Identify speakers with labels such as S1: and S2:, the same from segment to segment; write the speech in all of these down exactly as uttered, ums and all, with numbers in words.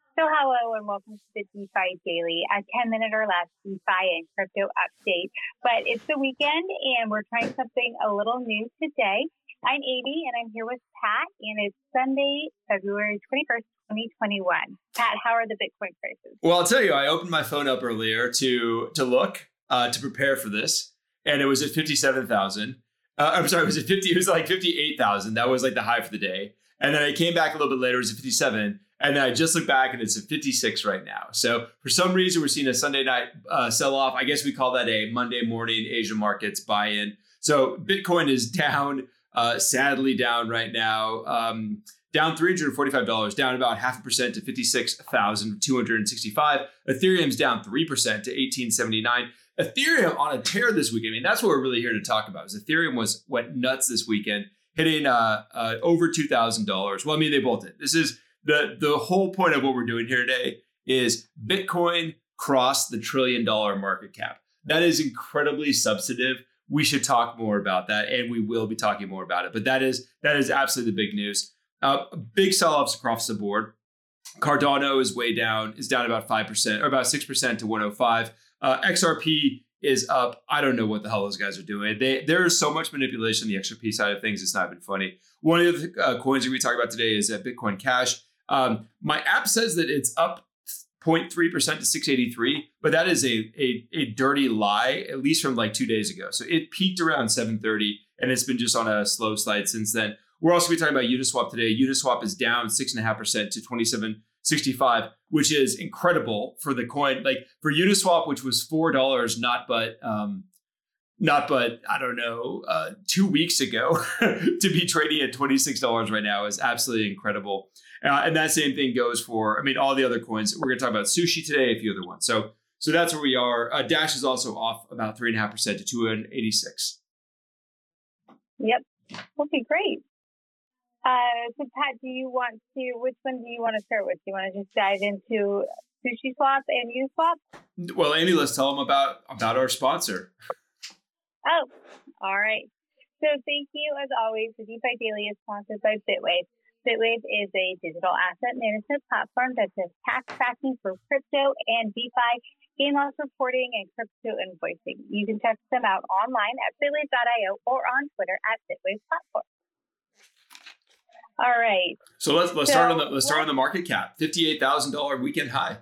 S1: So hello and welcome to the DeFi Daily, a ten minute or less DeFi and crypto update. But it's the weekend and we're trying something a little new today. I'm Amy and I'm here with Pat, and it's Sunday, February twenty-first, twenty twenty-one. Pat, how are the Bitcoin prices?
S2: Well, I'll tell you, I opened my phone up earlier to to look, uh, to prepare for this, and it was at fifty-seven thousand. Uh, I'm sorry, it was at fifty, it was like fifty-eight thousand. That was like the high for the day. And then I came back a little bit later, it was at fifty-seven. And then I just looked back and it's at fifty-six right now. So for some reason, we're seeing a Sunday night uh, sell off. I guess we call that a Monday morning Asian markets buy-in. So Bitcoin is down, uh, sadly down right now, um, down three hundred forty-five dollars, down about half a percent to fifty-six thousand two hundred sixty-five. Ethereum's down three percent to eighteen seventy-nine. Ethereum on a tear this weekend. I mean, that's what we're really here to talk about. Is Ethereum was went nuts this weekend, hitting uh, uh, over two thousand dollars. Well, I mean, they both did. This is the the whole point of what we're doing here today is Bitcoin crossed the trillion dollar market cap. That is incredibly substantive. We should talk more about that, and we will be talking more about it. But that is that is absolutely the big news. Uh, big sell-offs across the board. Cardano is way down, is down about five percent or about six percent to one oh five. Uh, X R P is up. I don't know what the hell those guys are doing. They, there is so much manipulation on the X R P side of things. It's not even funny. One of the uh, coins that we talk about today is uh, Bitcoin Cash. Um, my app says that it's up zero point three percent to six eighty-three, but that is a, a, a dirty lie, at least from like two days ago. So it peaked around seven thirty and it's been just on a slow slide since then. We're also going to be talking about Uniswap today. Uniswap is down six point five percent to twenty-seven sixty-five, which is incredible for the coin. Like for Uniswap, which was four dollars, not but um, not but I don't know, uh, two weeks ago, to be trading at twenty-six dollars right now is absolutely incredible. Uh, and that same thing goes for, I mean, all the other coins. We're going to talk about Sushi today, a few other ones. So, so that's where we are. Uh, Dash is also off about three and a half percent to two eighty-six.
S1: Yep. Okay, great. Uh, so Pat, do you want to, which one do you want to start with? Do you want to just dive into Sushi Swap and Uniswap?
S2: Well, Amy, let's tell them about, about our sponsor.
S1: Oh, all right. So thank you, as always. The DeFi Daily is sponsored by Bitwave. Bitwave is a digital asset management platform that does tax tracking for crypto and DeFi, gain loss reporting, and crypto invoicing. You can check them out online at bitwave dot io or on Twitter at Bitwave Platform. All right.
S2: So let's let's so, start on the let's start on the market cap. fifty-eight thousand dollars weekend high.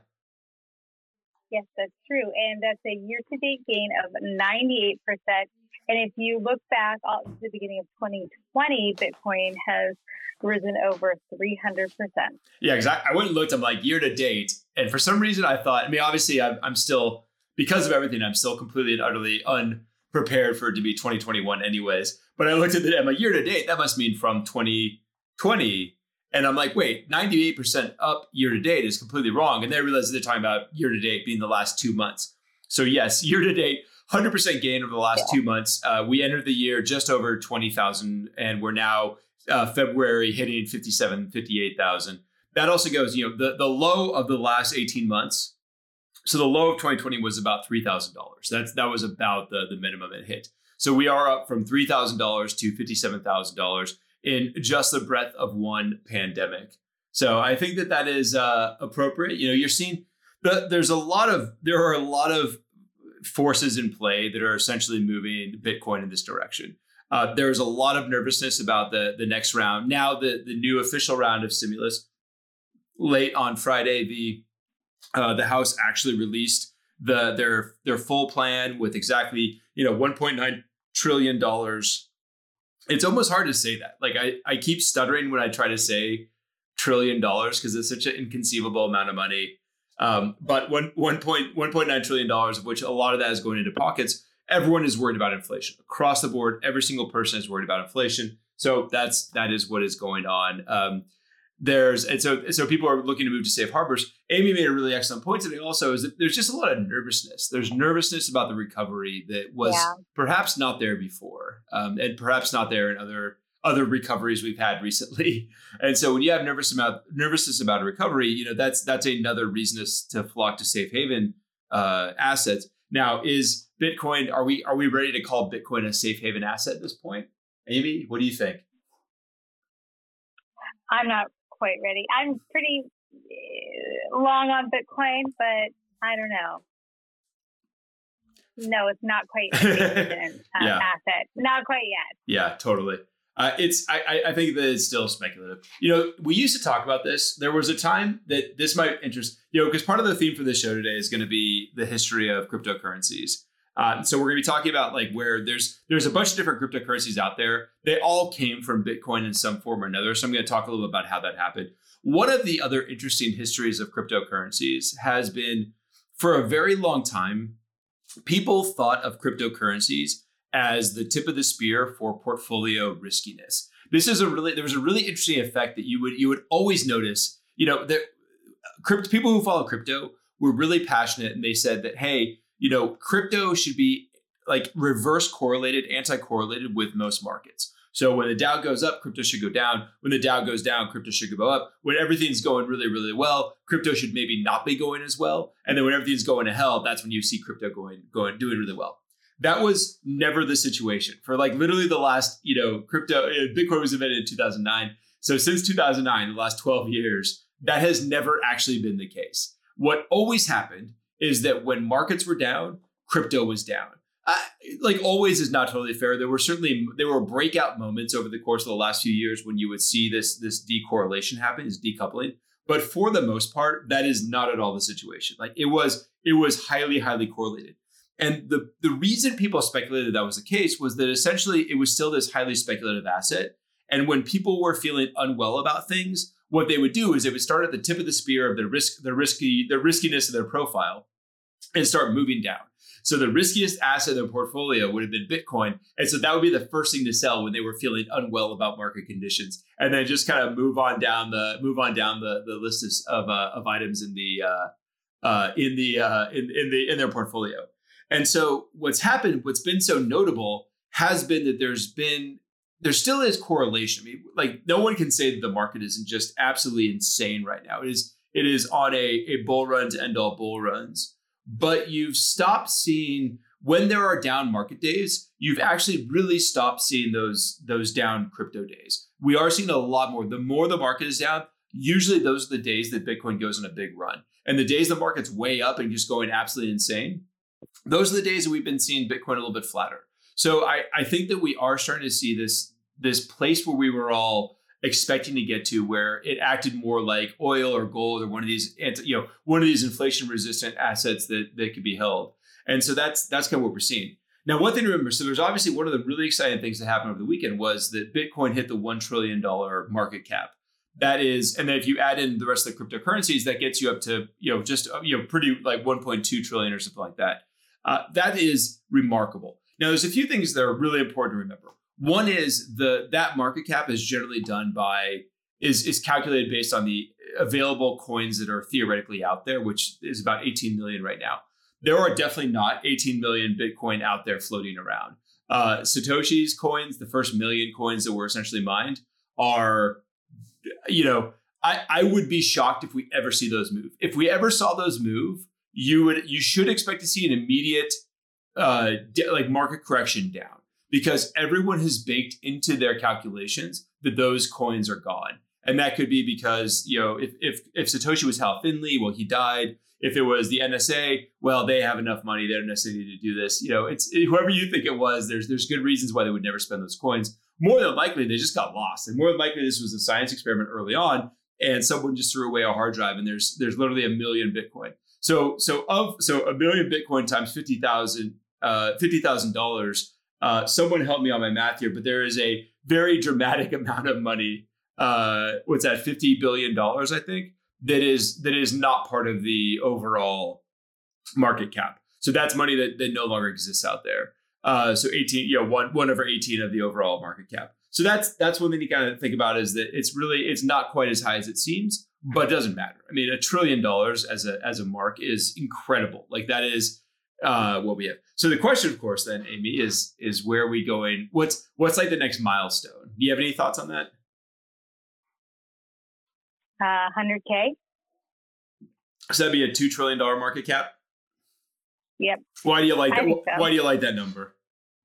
S1: Yes, that's true. And that's a year-to-date gain of ninety-eight percent. And if you look back to the beginning of twenty twenty, Bitcoin has risen over three hundred percent.
S2: Yeah, exactly. I went and looked, I'm like year to date. And for some reason I thought, I mean, obviously I'm, I'm still, because of everything, I'm still completely and utterly unprepared for it to be twenty twenty-one anyways. But I looked at it, I'm like, year to date, that must mean from twenty twenty. And I'm like, wait, ninety-eight percent up year to date is completely wrong. And then I realized they're talking about year to date being the last two months. So yes, year to date, one hundred percent gain over the last yeah. two months. Uh, we entered the year just over twenty thousand, and we're now uh, February hitting fifty-seven, fifty-eight thousand. That also goes, you know, the, the low of the last eighteen months. So the low of twenty twenty was about three thousand dollars. That's that was about the, the minimum it hit. So we are up from three thousand dollars to fifty-seven thousand dollars in just the breadth of one pandemic. So I think that that is uh, appropriate. You know, you're seeing the, there's a lot of, there are a lot of forces in play that are essentially moving Bitcoin in this direction. Uh, there's a lot of nervousness about the, the next round. Now the, the new official round of stimulus, late on Friday, the uh, the House actually released the their their full plan with exactly, you know, one point nine trillion dollars. It's almost hard to say that. Like I, I keep stuttering when I try to say trillion dollars because it's such an inconceivable amount of money. Um, but one, one point, one point nine trillion dollars, of which a lot of that is going into pockets. Everyone is worried about inflation across the board. Every single person is worried about inflation. So that's, that is what is going on. Um, there's, and so, so people are looking to move to safe harbors. Amy made a really excellent point today also, is that there's just a lot of nervousness. There's nervousness about the recovery that was yeah. perhaps not there before, um, and perhaps not there in other, other recoveries we've had recently. And so when you have nervous about nervousness about a recovery, you know, that's, that's another reason to flock to safe haven uh, assets. Now, is Bitcoin, are we, are we ready to call Bitcoin a safe haven asset at this point? Amy, what do you think?
S1: I'm not quite ready. I'm pretty long on Bitcoin, but I don't know. No, it's not quite a decent uh,
S2: yeah.
S1: asset. Not quite yet.
S2: Yeah, totally. Uh, it's. I, I think that it's still speculative. You know, we used to talk about this. There was a time that this might interest, you know, because part of the theme for this show today is going to be the history of cryptocurrencies. Uh, so we're going to be talking about like where there's there's a bunch of different cryptocurrencies out there. They all came from Bitcoin in some form or another. So I'm going to talk a little bit about how that happened. One of the other interesting histories of cryptocurrencies has been, for a very long time, people thought of cryptocurrencies as the tip of the spear for portfolio riskiness. This is a really there was a really interesting effect that you would you would always notice. You know, that crypto people who follow crypto were really passionate, and they said that, hey, you know, crypto should be like reverse correlated, anti-correlated with most markets. So when the Dow goes up, crypto should go down. When the Dow goes down, crypto should go up. When everything's going really, really well, crypto should maybe not be going as well. And then when everything's going to hell, that's when you see crypto going, going, doing really well. That was never the situation for like literally the last, you know, crypto, Bitcoin was invented in two thousand nine. So since two thousand nine, the last twelve years, that has never actually been the case. What always happened is that when markets were down, crypto was down. Uh, like always is not totally fair. There were certainly, there were breakout moments over the course of the last few years when you would see this, this decorrelation happen, this decoupling. But for the most part, that is not at all the situation. Like it was, it was highly, highly correlated. And the, the reason people speculated that was the case was that essentially it was still this highly speculative asset. And when people were feeling unwell about things, what they would do is they would start at the tip of the spear of the risk, the risky, the riskiness of their profile and start moving down. So the riskiest asset in their portfolio would have been Bitcoin. And so that would be the first thing to sell when they were feeling unwell about market conditions. And then just kind of move on down the move on down the, the list of uh, of items in the uh, uh, in the uh, in, in the in their portfolio. And so what's happened, what's been so notable has been that there's been there still is correlation. I mean, like no one can say that the market isn't just absolutely insane right now. It is it is on a, a bull run to end all bull runs. But you've stopped seeing, when there are down market days, you've actually really stopped seeing those, those down crypto days. We are seeing a lot more. The more the market is down, usually those are the days that Bitcoin goes on a big run. And the days the market's way up and just going absolutely insane, those are the days that we've been seeing Bitcoin a little bit flatter. So I, I think that we are starting to see this, this place where we were all expecting to get to, where it acted more like oil or gold or one of these, you know, one of these inflation resistant assets that, that could be held. And so that's that's kind of what we're seeing. Now, one thing to remember, so there's obviously one of the really exciting things that happened over the weekend was that Bitcoin hit the one trillion dollars market cap. That is, and then if you add in the rest of the cryptocurrencies, that gets you up to, you know, just, you know, pretty like one point two trillion or something like that. Uh, that is remarkable. Now, there's a few things that are really important to remember. One is the that market cap is generally done by is is calculated based on the available coins that are theoretically out there, which is about eighteen million right now. There are definitely not eighteen million Bitcoin out there floating around. Uh, Satoshi's coins, the first million coins that were essentially mined, are, you know, I, I would be shocked if we ever see those move. If we ever saw those move, you would you should expect to see an immediate uh, de- like market correction down. Because everyone has baked into their calculations that those coins are gone. And that could be because, you know, if if if Satoshi was Hal Finley, well, he died. If it was the N S A, well, they have enough money. They don't necessarily need to do this. You know, it's it, whoever you think it was, there's there's good reasons why they would never spend those coins. More than likely, they just got lost. And more than likely, this was a science experiment early on, and someone just threw away a hard drive, and there's there's literally a million Bitcoin. So so of so a million Bitcoin times fifty thousand uh, fifty thousand dollars. Uh, someone help me on my math here, but there is a very dramatic amount of money. Uh, what's that? fifty billion dollars, I think, that is that is not part of the overall market cap. So that's money that, that no longer exists out there. Uh, so eighteen, you know, one one over eighteen of the overall market cap. So that's that's one thing to kind of think about, is that it's really it's not quite as high as it seems, but it doesn't matter. I mean, a trillion dollars as a as a mark is incredible. Like that is uh, what we have. So the question, of course, then, Amy, is is where are we going? What's what's like the next milestone? Do you have any thoughts on that?
S1: Uh, one hundred K.
S2: So that'd be a two trillion dollar market cap.
S1: Yep.
S2: Why do you like that?
S1: So.
S2: Why do you like that number?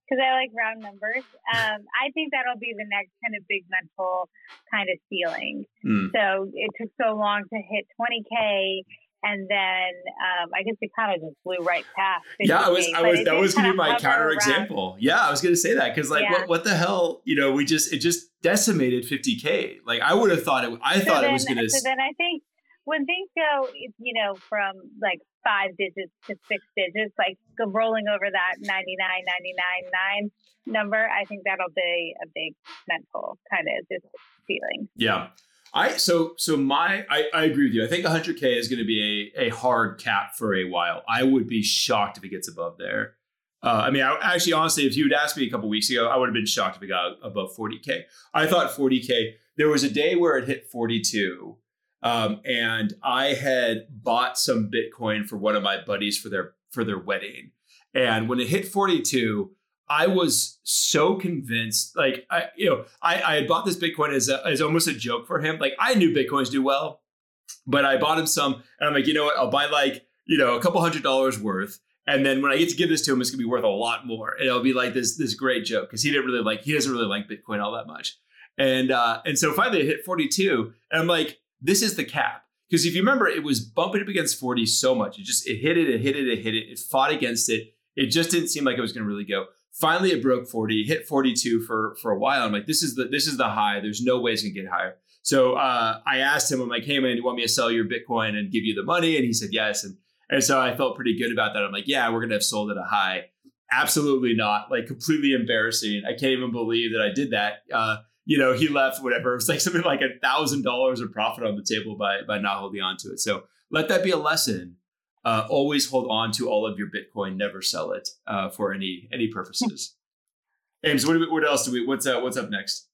S1: because I like round numbers. Um, I think that'll be the next kind of big mental kind of ceiling. Mm. So it took so long to hit twenty K. And then um, I guess it kind of just blew right past.
S2: Yeah, I was, I was, that was going to be my counter example. Yeah, I was going to say that because, like, yeah. what, what the hell? You know, we just it just decimated fifty K. Like, I would have thought it. I so thought
S1: then,
S2: it was going to.
S1: So then I think when things go, you know, from like five digits to six digits, like rolling over that ninety-nine, ninety-nine, nine number, I think that'll be a big mental kind of just feeling.
S2: Yeah. I so so my I, I agree with you. I think one hundred K is going to be a, a hard cap for a while. I would be shocked if it gets above there. Uh, I mean, I, actually, honestly, if you had asked me a couple weeks ago, I would have been shocked if it got above forty K. I thought forty K. There was a day where it hit forty-two, um, and I had bought some Bitcoin for one of my buddies for their for their wedding. And when it hit forty-two, I was so convinced, like, I, you know, I, I had bought this Bitcoin as a, as almost a joke for him. Like, I knew Bitcoins do well, but I bought him some and I'm like, you know what, I'll buy like, you know, a couple hundred dollars worth. And then when I get to give this to him, it's gonna be worth a lot more. And it'll be like this, this great joke. Cause he didn't really like, he doesn't really like Bitcoin all that much. And, uh, and so finally it hit forty-two and I'm like, this is the cap. Cause if you remember, it was bumping up against forty so much. It just, it hit it, it hit it, it hit it. It fought against it. It just didn't seem like it was going to really go. Finally, it broke forty, hit forty-two for, for a while. I'm like, this is the this is the high. There's no way it's going to get higher. So uh, I asked him, I'm like, hey, man, do you want me to sell your Bitcoin and give you the money? And he said, yes. And, and so I felt pretty good about that. I'm like, yeah, we're going to have sold at a high. Absolutely not. Like, completely embarrassing. I can't even believe that I did that. Uh, you know, he left whatever. It was like something like a thousand dollars of profit on the table by, by not holding on to it. So let that be a lesson. Uh, always hold on to all of your Bitcoin. Never sell it uh, for any any purposes. Ames, what, what else do we? What's uh, what's up next?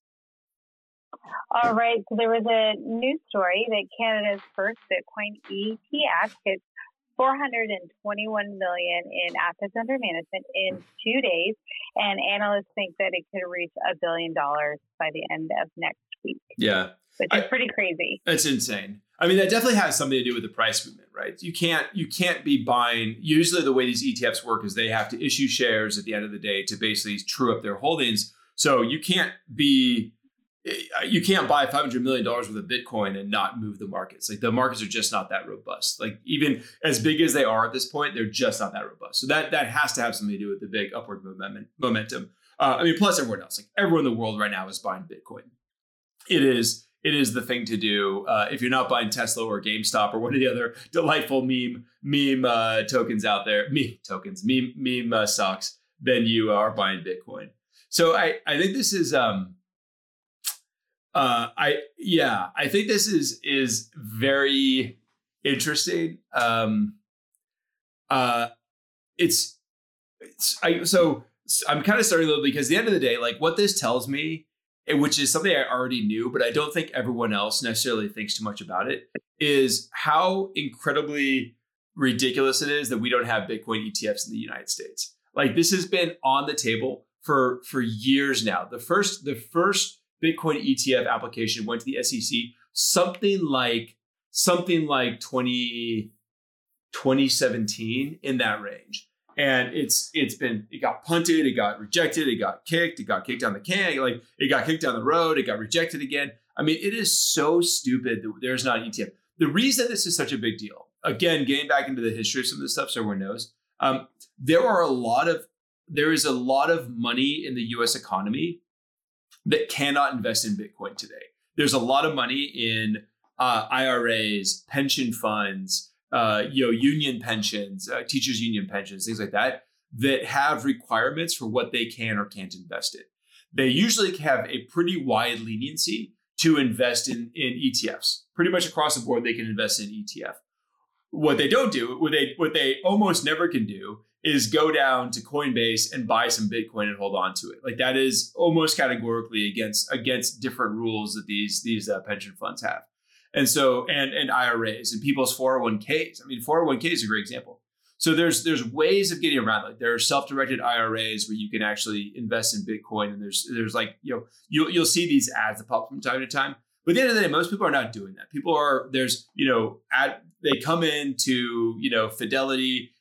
S1: All right. So there was a news story that Canada's first Bitcoin E T F hit four hundred twenty-one million in assets under management in two days, and analysts think that it could reach a billion dollars by the end of next week.
S2: Yeah,
S1: which is I, pretty crazy.
S2: That's insane. I mean, that definitely has something to do with the price movement, right? You can't you can't be buying. Usually, the way these E T Fs work is they have to issue shares at the end of the day to basically true up their holdings. So you can't be you can't buy five hundred million dollars worth of Bitcoin and not move the markets. Like, the markets are just not that robust. Like, even as big as they are at this point, they're just not that robust. So that that has to have something to do with the big upward momentum. momentum. Uh, I mean, plus everyone else, like everyone in the world right now is buying Bitcoin. It is. It is the thing to do. Uh, if you're not buying Tesla or GameStop or one of the other delightful meme meme uh, tokens out there, meme tokens, meme meme uh, stocks, then you are buying Bitcoin. So I, I think this is um uh I yeah I think this is is very interesting. Um, uh, it's it's I so I'm kind of starting a little because at the end of the day, like, what this tells me, which is something I already knew, but I don't think everyone else necessarily thinks too much about it, is how incredibly ridiculous it is that we don't have Bitcoin E T Fs in the United States. Like, this has been on the table for, for years now. The first, the first Bitcoin E T F application went to the S E C something like, something like twenty, twenty seventeen, in that range. And it's it's been it got punted, it got rejected, it got kicked, it got kicked down the can, like it got kicked down the road, it got rejected again. I mean, it is so stupid that there's not an E T F. The reason this is such a big deal, again, getting back into the history of some of this stuff so everyone knows, um, there are a lot of there is a lot of money in the U S economy that cannot invest in Bitcoin today. There's a lot of money in uh, I R As, pension funds, Uh, you know, union pensions, uh, teachers' union pensions, things like that, that have requirements for what they can or can't invest in. They usually have a pretty wide leniency to invest in, in E T Fs. Pretty much across the board, they can invest in E T F. What they don't do, what they what they almost never can do, is go down to Coinbase and buy some Bitcoin and hold on to it. Like, that is almost categorically against against different rules that these these uh, pension funds have. And so, and and I R As and people's four oh one k's. I mean, four oh one k is a great example. So there's there's ways of getting around. Like, there are self-directed I R As where you can actually invest in Bitcoin, and there's there's like, you know, you'll you'll see these ads that pop from time to time. But at the end of the day, most people are not doing that. People are there's you know, at they come in to you know Fidelity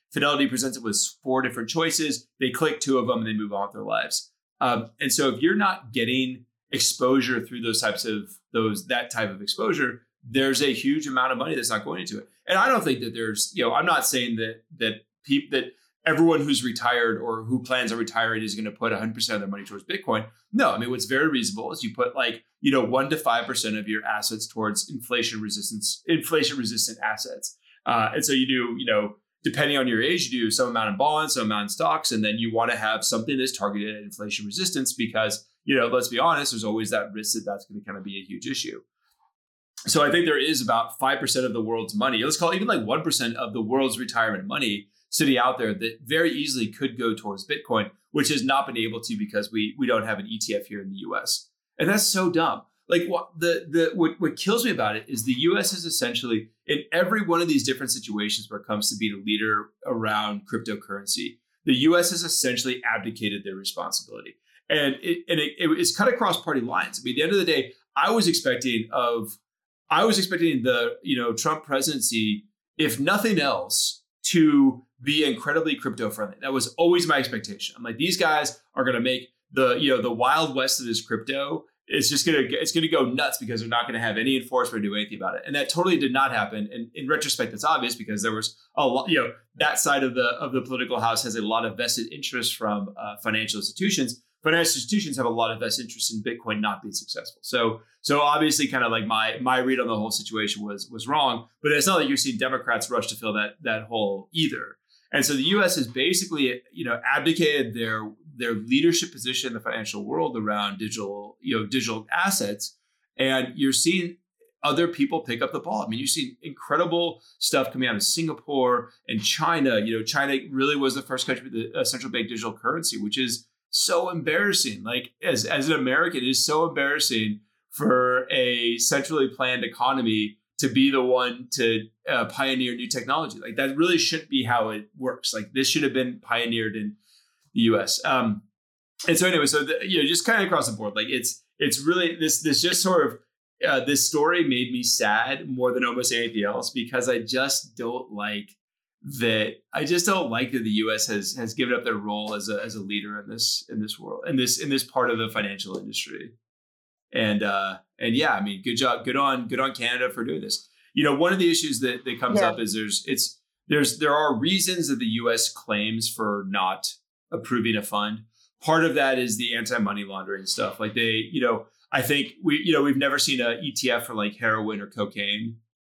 S2: Fidelity presents it with four different choices. They click two of them and they move on with their lives. Um, and so if you're not getting exposure through those types of those that type of exposure, there's a huge amount of money that's not going into it. And I don't think that there's, you know, I'm not saying that that people that everyone who's retired or who plans on retiring is going to put one hundred percent of their money towards Bitcoin. No, I mean, what's very reasonable is you put like, you know, one to five percent of your assets towards inflation resistance, inflation resistant assets. Uh, and so you do, you know, depending on your age, you do some amount in bonds, some amount in stocks, and then you want to have something that's targeted at inflation resistance because, you know, let's be honest, there's always that risk that that's going to kind of be a huge issue. So I think there is about five percent of the world's money, let's call it even like one percent of the world's retirement money sitting out there that very easily could go towards Bitcoin, which has not been able to because we we don't have an E T F here in the U S. And that's so dumb. Like what the the what, what kills me about it is the U S is essentially in every one of these different situations where it comes to being a leader around cryptocurrency, the U S has essentially abdicated their responsibility. And it and it, it, it's cut across party lines. I mean, at the end of the day, I was expecting of I was expecting the you know Trump presidency, if nothing else, to be incredibly crypto friendly. That was always my expectation. I'm like, these guys are going to make the you know the wild west of this crypto. It's just gonna it's gonna go nuts because they're not going to have any enforcement or do anything about it. And that totally did not happen. And in retrospect, it's obvious because there was a lot. You know, that side of the of the political house has a lot of vested interest from uh, financial institutions. Financial institutions have a lot of vested interest in Bitcoin not being successful. So, so obviously, kind of like my my read on the whole situation was was wrong. But it's not like you're seeing Democrats rush to fill that that hole either. And so the U S has basically, you know, abdicated their their leadership position in the financial world around digital, you know, digital assets, and you're seeing other people pick up the ball. I mean, you've seen incredible stuff coming out of Singapore and China. You know, China really was the first country with a central bank digital currency, which is so embarrassing. Like as, as an American, it is so embarrassing for a centrally planned economy to be the one to uh, pioneer new technology. Like that really shouldn't be how it works. Like this should have been pioneered in the U S. Um, and so anyway, so the, you know, just kind of across the board, like it's it's really this this just sort of uh, this story made me sad more than almost anything else because I just don't like that I just don't like that the U S has has given up their role as a as a leader in this in this world in this in this part of the financial industry. And uh, and yeah, I mean, good job, good on good on Canada for doing this. You know, one of the issues that, that comes yeah. up is there's it's there's there are reasons that the U S claims for not approving a fund. Part of that is the anti-money laundering stuff. Like they, you know, I think we, you know, we've never seen a E T F for like heroin or cocaine.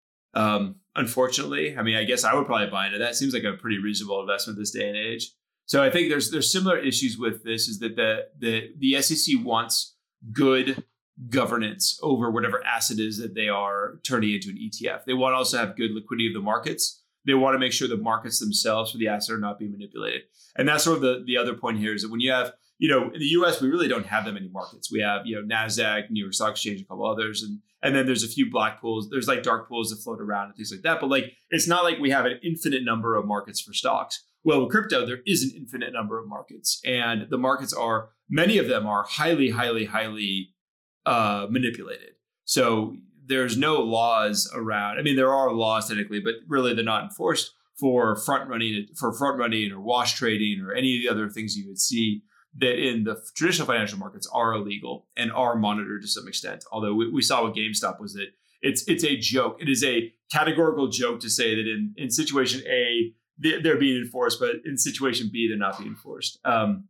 S2: Um, unfortunately, I mean, I guess I would probably buy into that. Seems like a pretty reasonable investment this day and age. So I think there's there's similar issues with this. Is that the the the S E C wants good governance over whatever asset is that they are turning into an E T F. They want to also have good liquidity of the markets. They want to make sure the markets themselves for the asset are not being manipulated. And that's sort of the, the other point here is that when you have, you know, in the U S, we really don't have that many markets. We have, you know, NASDAQ, New York Stock Exchange, a couple others. And, and then there's a few black pools. There's like dark pools that float around and things like that. But like, it's not like we have an infinite number of markets for stocks. Well, with crypto, there is an infinite number of markets. And the markets are, many of them are highly, highly, highly uh, manipulated. So there's no laws around. I mean, there are laws technically, but really they're not enforced for front running, for front running or wash trading or any of the other things you would see that in the traditional financial markets are illegal and are monitored to some extent. Although we, we saw with GameStop was that it's it's a joke. It is a categorical joke to say that in, in situation A, they're being enforced, but in situation B, they're not being enforced. Um,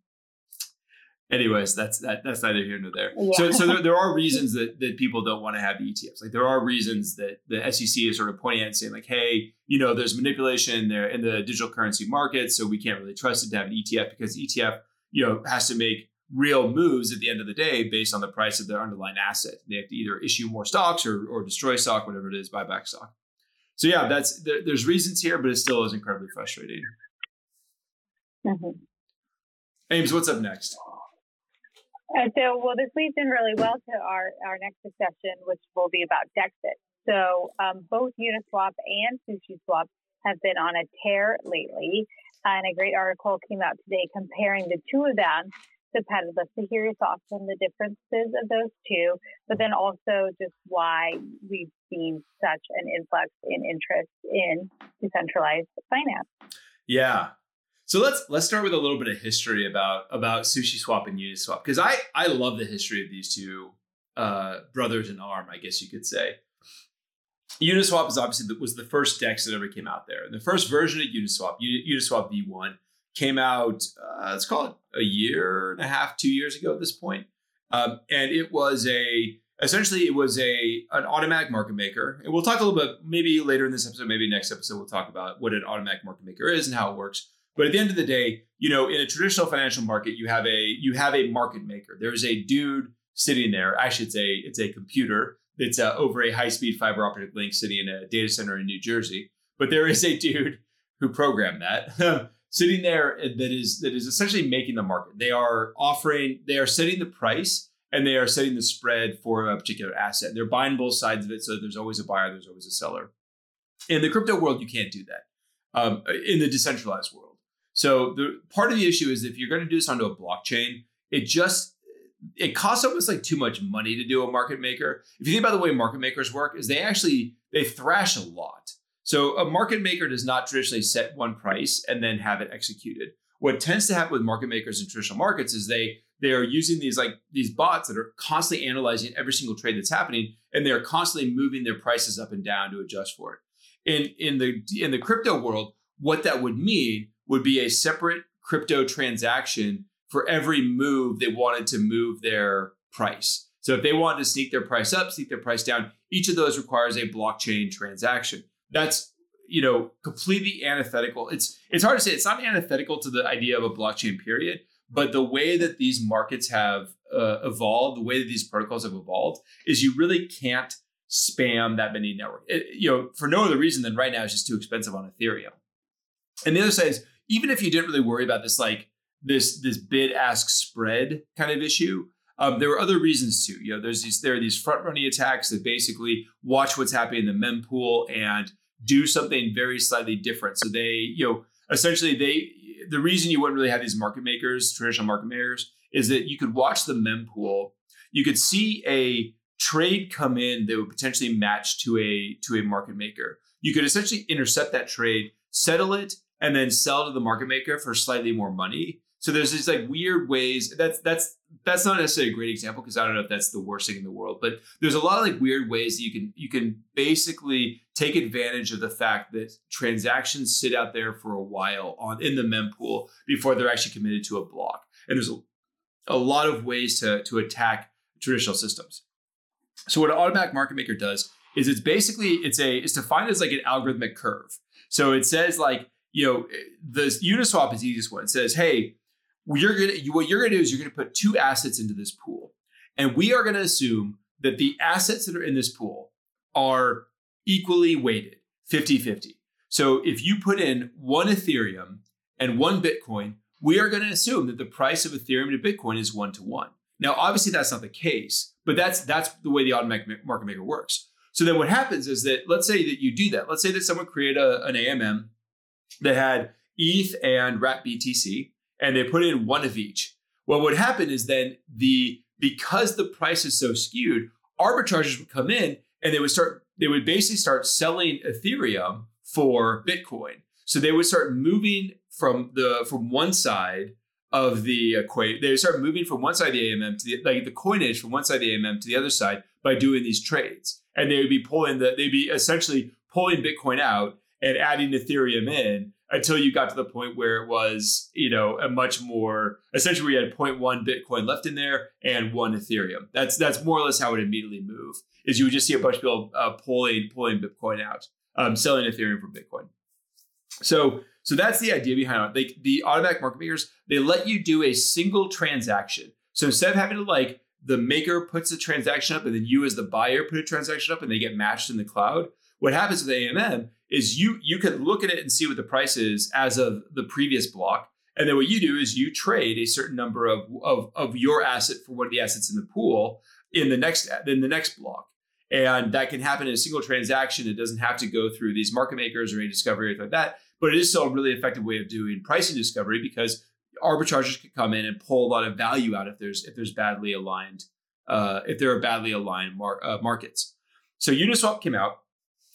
S2: Anyways, that's that. That's neither here nor there. Yeah. So, so there, there are reasons that, that people don't want to have the E T Fs. Like there are reasons that the S E C is sort of pointing at and saying like, hey, you know, there's manipulation there in the digital currency market, so we can't really trust it to have an E T F because the E T F, you know, has to make real moves at the end of the day based on the price of their underlying asset. They have to either issue more stocks or or destroy stock, whatever it is, buy back stock. So yeah, that's there, there's reasons here, but it still is incredibly frustrating. Mm-hmm. Ames, what's up next?
S1: Uh, so, well, this leads in really well to our, our next discussion, which will be about Dexit. So um, both Uniswap and SushiSwap have been on a tear lately. And a great article came out today comparing the two of them. So Pat, I'd love to hear your thoughts on the differences of those two, but then also just why we've seen such an influx in interest in decentralized finance.
S2: Yeah. So let's let's start with a little bit of history about about SushiSwap and Uniswap, because I I love the history of these two uh, brothers in arm, I guess you could say. Uniswap is obviously the, was the first DEX that ever came out there, and the first version of Uniswap, Uniswap V one, came out. Uh, let's call it a year and a half, two years ago at this point, um, and it was a essentially it was a an automatic market maker, and we'll talk a little bit maybe later in this episode, maybe next episode, we'll talk about what an automatic market maker is and how it works. But at the end of the day, you know, in a traditional financial market, you have a you have a market maker. There's a dude sitting there. Actually, it's a it's a computer that's uh, over a high-speed fiber optic link sitting in a data center in New Jersey. But there is a dude who programmed that sitting there that is that is essentially making the market. They are offering, they are setting the price and they are setting the spread for a particular asset. They're buying both sides of it, so there's always a buyer, there's always a seller. In the crypto world, you can't do that. Um, in the decentralized world. So the part of the issue is if you're going to do this onto a blockchain, it just, it costs almost like too much money to do a market maker. If you think about the way market makers work, is they actually, they thrash a lot. So a market maker does not traditionally set one price and then have it executed. What tends to happen with market makers in traditional markets is they, they are using these like these bots that are constantly analyzing every single trade that's happening, and they are constantly moving their prices up and down to adjust for it. In, in the in the crypto world, what that would mean would be a separate crypto transaction for every move they wanted to move their price. So if they wanted to sneak their price up, sneak their price down, each of those requires a blockchain transaction. That's, you know, completely antithetical. It's it's hard to say. It's not antithetical to the idea of a blockchain period, but the way that these markets have uh, evolved, the way that these protocols have evolved, is you really can't spam that many networks. You know, for no other reason than right now it's just too expensive on Ethereum. And the other side is, even if you didn't really worry about this, like this this bid ask spread kind of issue, um, there were other reasons too. You know, there's these there are these front running attacks that basically watch what's happening in the mempool and do something very slightly different. So they, you know, essentially they the reason you wouldn't really have these market makers, traditional market makers, is that you could watch the mempool, you could see a trade come in that would potentially match to a to a market maker. You could essentially intercept that trade, settle it, and then sell to the market maker for slightly more money. So there's these like weird ways. That's that's that's not necessarily a great example because I don't know if that's the worst thing in the world, but there's a lot of like weird ways that you can you can basically take advantage of the fact that transactions sit out there for a while on in the mempool before they're actually committed to a block. And there's a, a lot of ways to to attack traditional systems. So what an automatic market maker does is it's basically, it's a, it's defined as like an algorithmic curve. So it says like, you know, the Uniswap is the easiest one. It says, hey, you're gonna, you, what you're gonna do is you're gonna put two assets into this pool. And we are gonna assume that the assets that are in this pool are equally weighted, fifty-fifty. So if you put in one Ethereum and one Bitcoin, we are gonna assume that the price of Ethereum to Bitcoin is one to one. Now, obviously that's not the case, but that's that's the way the automatic market maker works. So then what happens is that, let's say that you do that. Let's say that someone created a, an A M M that had E T H and wrap B T C, and they put in one of each. What would happen is then the, because the price is so skewed, arbitragers would come in and they would start, they would basically start selling Ethereum for Bitcoin. So they would start moving from the, from one side of the equation. They start moving from one side of the A M M to the, like the coinage from one side of the A M M to the other side by doing these trades. And they would be pulling the, they'd be essentially pulling Bitcoin out and adding Ethereum in until you got to the point where it was, you know, a much more, essentially we had zero point one Bitcoin left in there and one Ethereum. That's that's more or less how it immediately move, is you would just see a bunch of people uh, pulling, pulling Bitcoin out, um, selling Ethereum for Bitcoin. So, so that's the idea behind it. They, the automatic market makers, they let you do a single transaction. So instead of having to like, the maker puts a transaction up and then you as the buyer put a transaction up and they get matched in the cloud, what happens with A M M is you you can look at it and see what the price is as of the previous block. And then what you do is you trade a certain number of, of, of your asset for one of the assets in the pool in the next in the next block. And that can happen in a single transaction. It doesn't have to go through these market makers or any discovery or anything like that. But it is still a really effective way of doing pricing discovery because arbitragers can come in and pull a lot of value out if there's if there's badly aligned uh, if there are badly aligned mar- uh, markets. So Uniswap came out.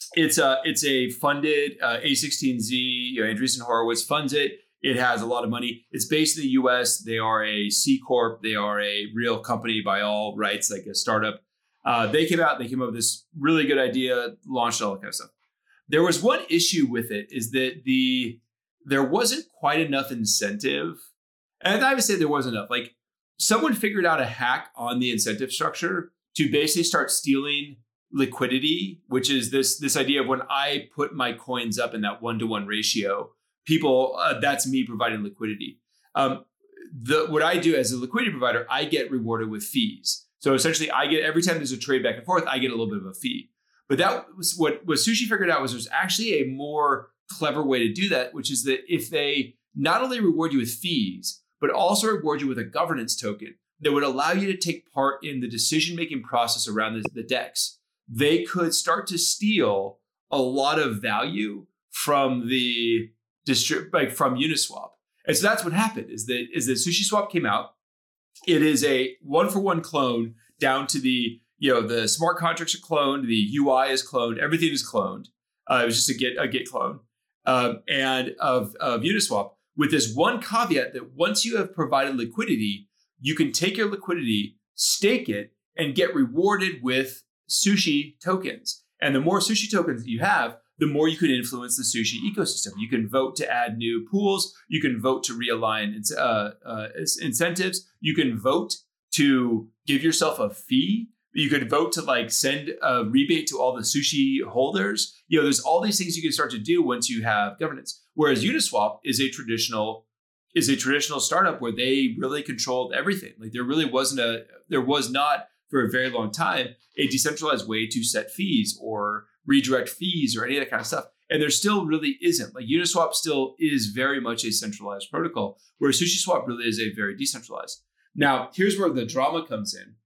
S2: it's a it's a funded uh, A sixteen Z. You know, Andreessen Horowitz funds it. It has a lot of money. It's based in the U S. They are a C corp. They are a real company by all rights, like a startup. Uh, they came out. They came up with this really good idea, launched all that kind of stuff. There was one issue with it, is that the there wasn't quite enough incentive. And I would say there wasn't enough. Like, someone figured out a hack on the incentive structure to basically start stealing liquidity, which is this, this idea of when I put my coins up in that one-to-one ratio, people, uh, that's me providing liquidity. Um, the what I do as a liquidity provider, I get rewarded with fees. So essentially, I get, every time there's a trade back and forth, I get a little bit of a fee. But that was what, what Sushi figured out, was there's actually a more clever way to do that, which is that if they not only reward you with fees, but also reward you with a governance token that would allow you to take part in the decision-making process around the, the DEX, they could start to steal a lot of value from the distrib- like from Uniswap. And so that's what happened, is that is that SushiSwap came out. It is a one-for-one clone down to the, you know, the smart contracts are cloned, the U I is cloned, everything is cloned. Uh, it was just a Git a Git clone um, and of, of Uniswap, with this one caveat that once you have provided liquidity, you can take your liquidity, stake it, and get rewarded with Sushi tokens. And the more Sushi tokens that you have, the more you can influence the Sushi ecosystem. You can vote to add new pools. You can vote to realign uh, uh, incentives. You can vote to give yourself a fee. You could vote to like send a rebate to all the Sushi holders. You know, there's all these things you can start to do once you have governance. Whereas Uniswap is a traditional is a traditional startup where they really controlled everything. Like, there really wasn't a there was not for a very long time a decentralized way to set fees or redirect fees or any of that kind of stuff. And there still really isn't. Like, Uniswap still is very much a centralized protocol, whereas SushiSwap really is a very decentralized. Now, here's where the drama comes in.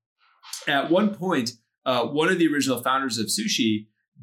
S2: At one point, uh, one of the original founders of Sushi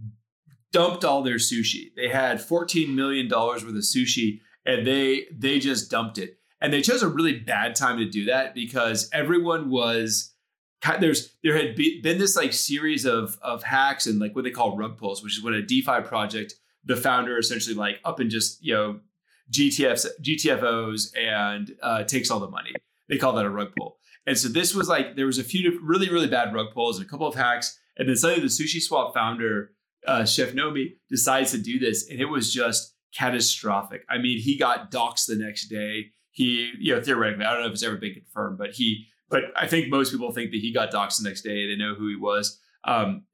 S2: dumped all their sushi. They had fourteen million dollars worth of sushi, and they they just dumped it. And they chose a really bad time to do that, because everyone was there's there had be, been this like series of of hacks and like what they call rug pulls, which is when a DeFi project, the founder essentially like up and just, you know, G T Fs, G T F Os and uh, takes all the money. They call that a rug pull. And so this was like, there was a few really, really bad rug pulls and a couple of hacks. And then suddenly the SushiSwap founder, uh, Chef Nomi, decides to do this. And it was just catastrophic. I mean, he got doxxed the next day. He, you know, theoretically, I don't know if it's ever been confirmed, but he, but I think most people think that he got doxxed the next day. They know who he was. Um,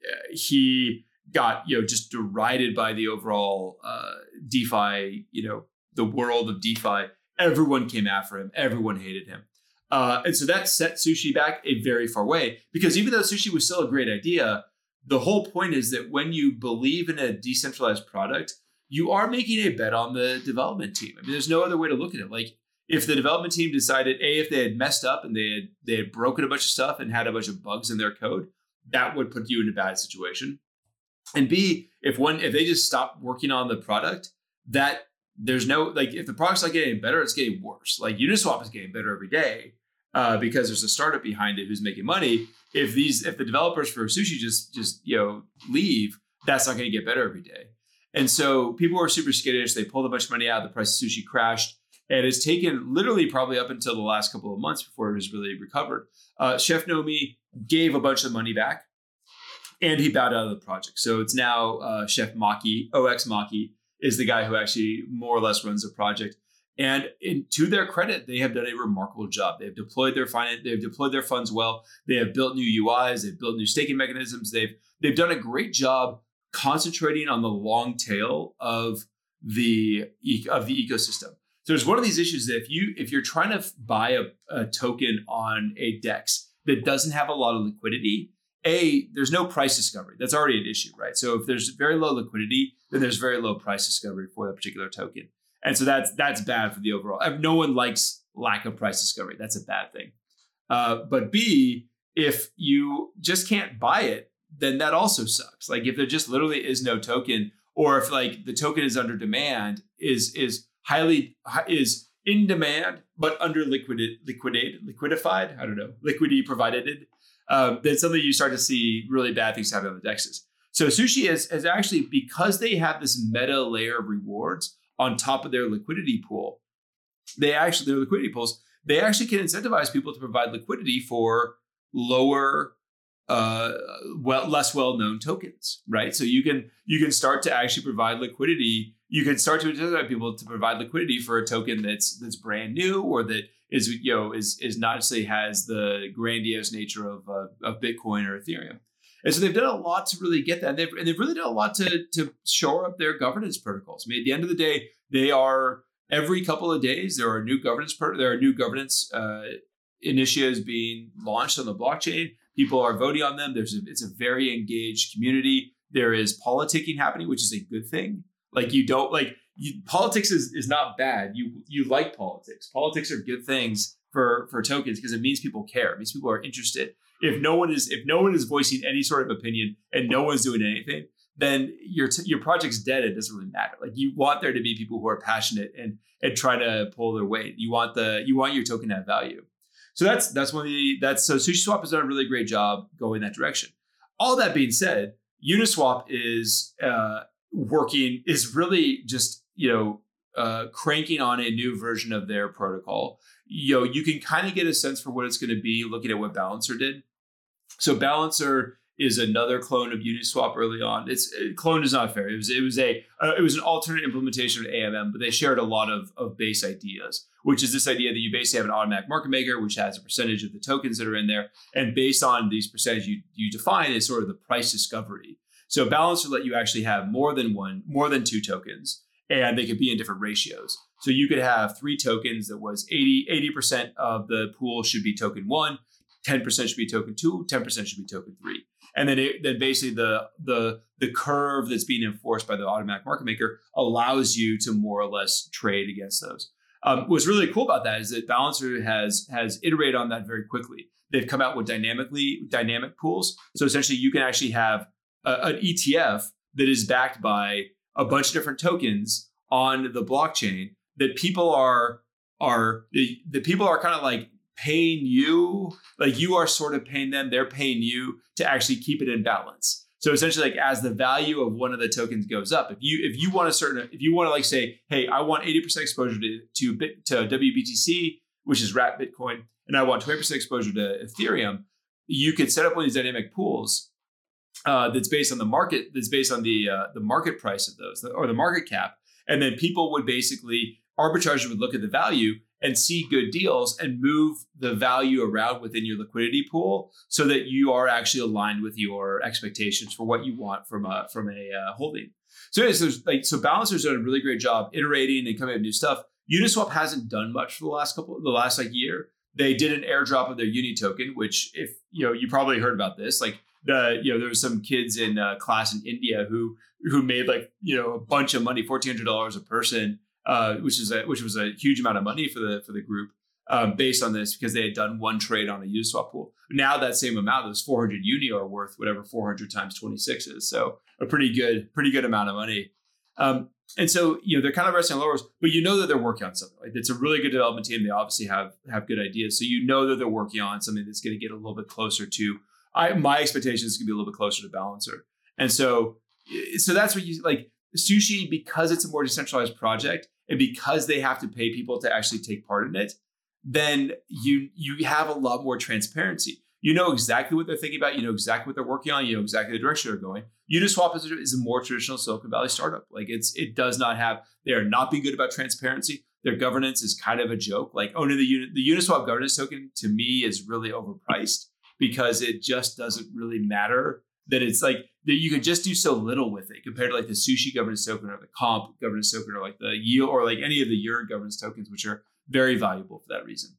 S2: he got, you know, just derided by the overall uh, DeFi, you know, the world of DeFi. Everyone came after him. Everyone hated him. Uh, and so that set Sushi back a very far way, because even though Sushi was still a great idea, the whole point is that when you believe in a decentralized product, you are making a bet on the development team. I mean, there's no other way to look at it. Like, if the development team decided, A, if they had messed up and they had they had broken a bunch of stuff and had a bunch of bugs in their code, that would put you in a bad situation. And B, if one if they just stopped working on the product, that there's no, like, if the product's not getting better, it's getting worse. Like, Uniswap is getting better every day. Uh, because there's a startup behind it who's making money. If these, if the developers for Sushi just, just you know, leave, that's not going to get better every day. And so people were super skittish. They pulled a bunch of money out. The price of Sushi crashed, and it's taken literally probably up until the last couple of months before it was really recovered. Uh, Chef Nomi gave a bunch of money back, and he bowed out of the project. So it's now uh, Chef Maki, O X Maki, is the guy who actually more or less runs the project. And in, to their credit, they have done a remarkable job. They've deployed their finance, they've deployed their funds well. They have built new U Is. They've built new staking mechanisms. They've they've done a great job concentrating on the long tail of the of the ecosystem. So there's one of these issues that if you if you're trying to buy a, a token on a DEX that doesn't have a lot of liquidity, A, there's no price discovery. That's already an issue, right? So if there's very low liquidity, then there's very low price discovery for that particular token. And so that's that's bad for the overall. No one likes lack of price discovery. That's a bad thing. Uh, but B, if you just can't buy it, then that also sucks. Like, if there just literally is no token, or if like the token is under demand, is is highly is in demand but under liquidate liquidated liquidified. I don't know, liquidity provided. Um, then suddenly you start to see really bad things happen on the D E Xs. So Sushi is, is actually, because they have this meta layer of rewards on top of their liquidity pool, they actually, their liquidity pools, they actually can incentivize people to provide liquidity for lower, uh, well, less well-known tokens, right? So you can you can start to actually provide liquidity. You can start to incentivize people to provide liquidity for a token that's that's brand new, or that is you know is is not necessarily has the grandiose nature of uh, of Bitcoin or Ethereum. And so they've done a lot to really get that, and they've, and they've really done a lot to to shore up their governance protocols. I mean, at the end of the day, they are every couple of days there are new governance per, there are new governance uh, initiatives being launched on the blockchain. People are voting on them. There's a, it's a very engaged community. There is politicking happening, which is a good thing. Like you don't like you, politics is is not bad. You you like politics. Politics are good things for for tokens because it means people care. It means people are interested. If no one is if no one is voicing any sort of opinion and no one's doing anything, then your t- your project's dead. It doesn't really matter. Like you want there to be people who are passionate and and try to pull their weight. You want the you want your token to have value. So that's that's one of the that's so SushiSwap has done a really great job going that direction. All that being said, Uniswap is uh, working is really just you know uh, cranking on a new version of their protocol. You know you can kind of get a sense for what it's going to be looking at what Balancer did. So Balancer is another clone of Uniswap early on. It's clone is not fair. It was it was a uh, it was an alternate implementation of A M M, but they shared a lot of, of base ideas, which is this idea that you basically have an automatic market maker, which has a percentage of the tokens that are in there, and based on these percentages you you define is sort of the price discovery. So Balancer let you actually have more than one, more than two tokens, and they could be in different ratios. So you could have three tokens that was eighty percent of the pool should be token one, ten percent should be token two, ten percent should be token three. And then it, then basically the the the curve that's being enforced by the automatic market maker allows you to more or less trade against those. Um, what's really cool about that is that Balancer has has iterated on that very quickly. They've come out with dynamically dynamic pools. So essentially you can actually have a, an E T F that is backed by a bunch of different tokens on the blockchain that people are are the, the people are kind of like paying you, like you are sort of paying them, they're paying you to actually keep it in balance. So essentially, like as the value of one of the tokens goes up, if you if you want a certain, if you want to like say, hey, I want eighty percent exposure to to, Bit, to W B T C, which is wrapped Bitcoin, and I want twenty percent exposure to Ethereum, you could set up one of these dynamic pools uh, that's based on the market, that's based on the uh, the market price of those or the market cap, and then people would basically arbitragers would look at the value and see good deals and move the value around within your liquidity pool so that you are actually aligned with your expectations for what you want from a from a uh, holding. So, so like so Balancer's done a really great job iterating and coming up with new stuff. Uniswap hasn't done much for the last couple the last like year. They did an airdrop of their Uni token, which if you know you probably heard about this. Like the you know there was some kids in uh, class in India who who made like you know a bunch of money, fourteen hundred dollars a person. Uh, which is a which was a huge amount of money for the for the group um, based on this because they had done one trade on a Uniswap pool. Now that same amount, those four hundred Uni are worth whatever four hundred times twenty-six is. So a pretty good pretty good amount of money. Um, and so you know they're kind of resting on laurels, but you know that they're working on something. Like it's a really good development team. They obviously have have good ideas. So you know that they're working on something that's going to get a little bit closer to. I my expectation is going to be a little bit closer to Balancer. And so so that's what you like. Sushi, because it's a more decentralized project and because they have to pay people to actually take part in it, then you you have a lot more transparency. You know exactly what they're thinking about. You know exactly what they're working on. You know exactly the direction they're going. Uniswap is, is a more traditional Silicon Valley startup. Like it's it does not have. They are not being good about transparency. Their governance is kind of a joke. Like owning the the Uniswap governance token to me is really overpriced because it just doesn't really matter. That it's like that you can just do so little with it compared to like the Sushi governance token or the Comp governance token or like the Yield or like any of the Yearn governance tokens, which are very valuable for that reason.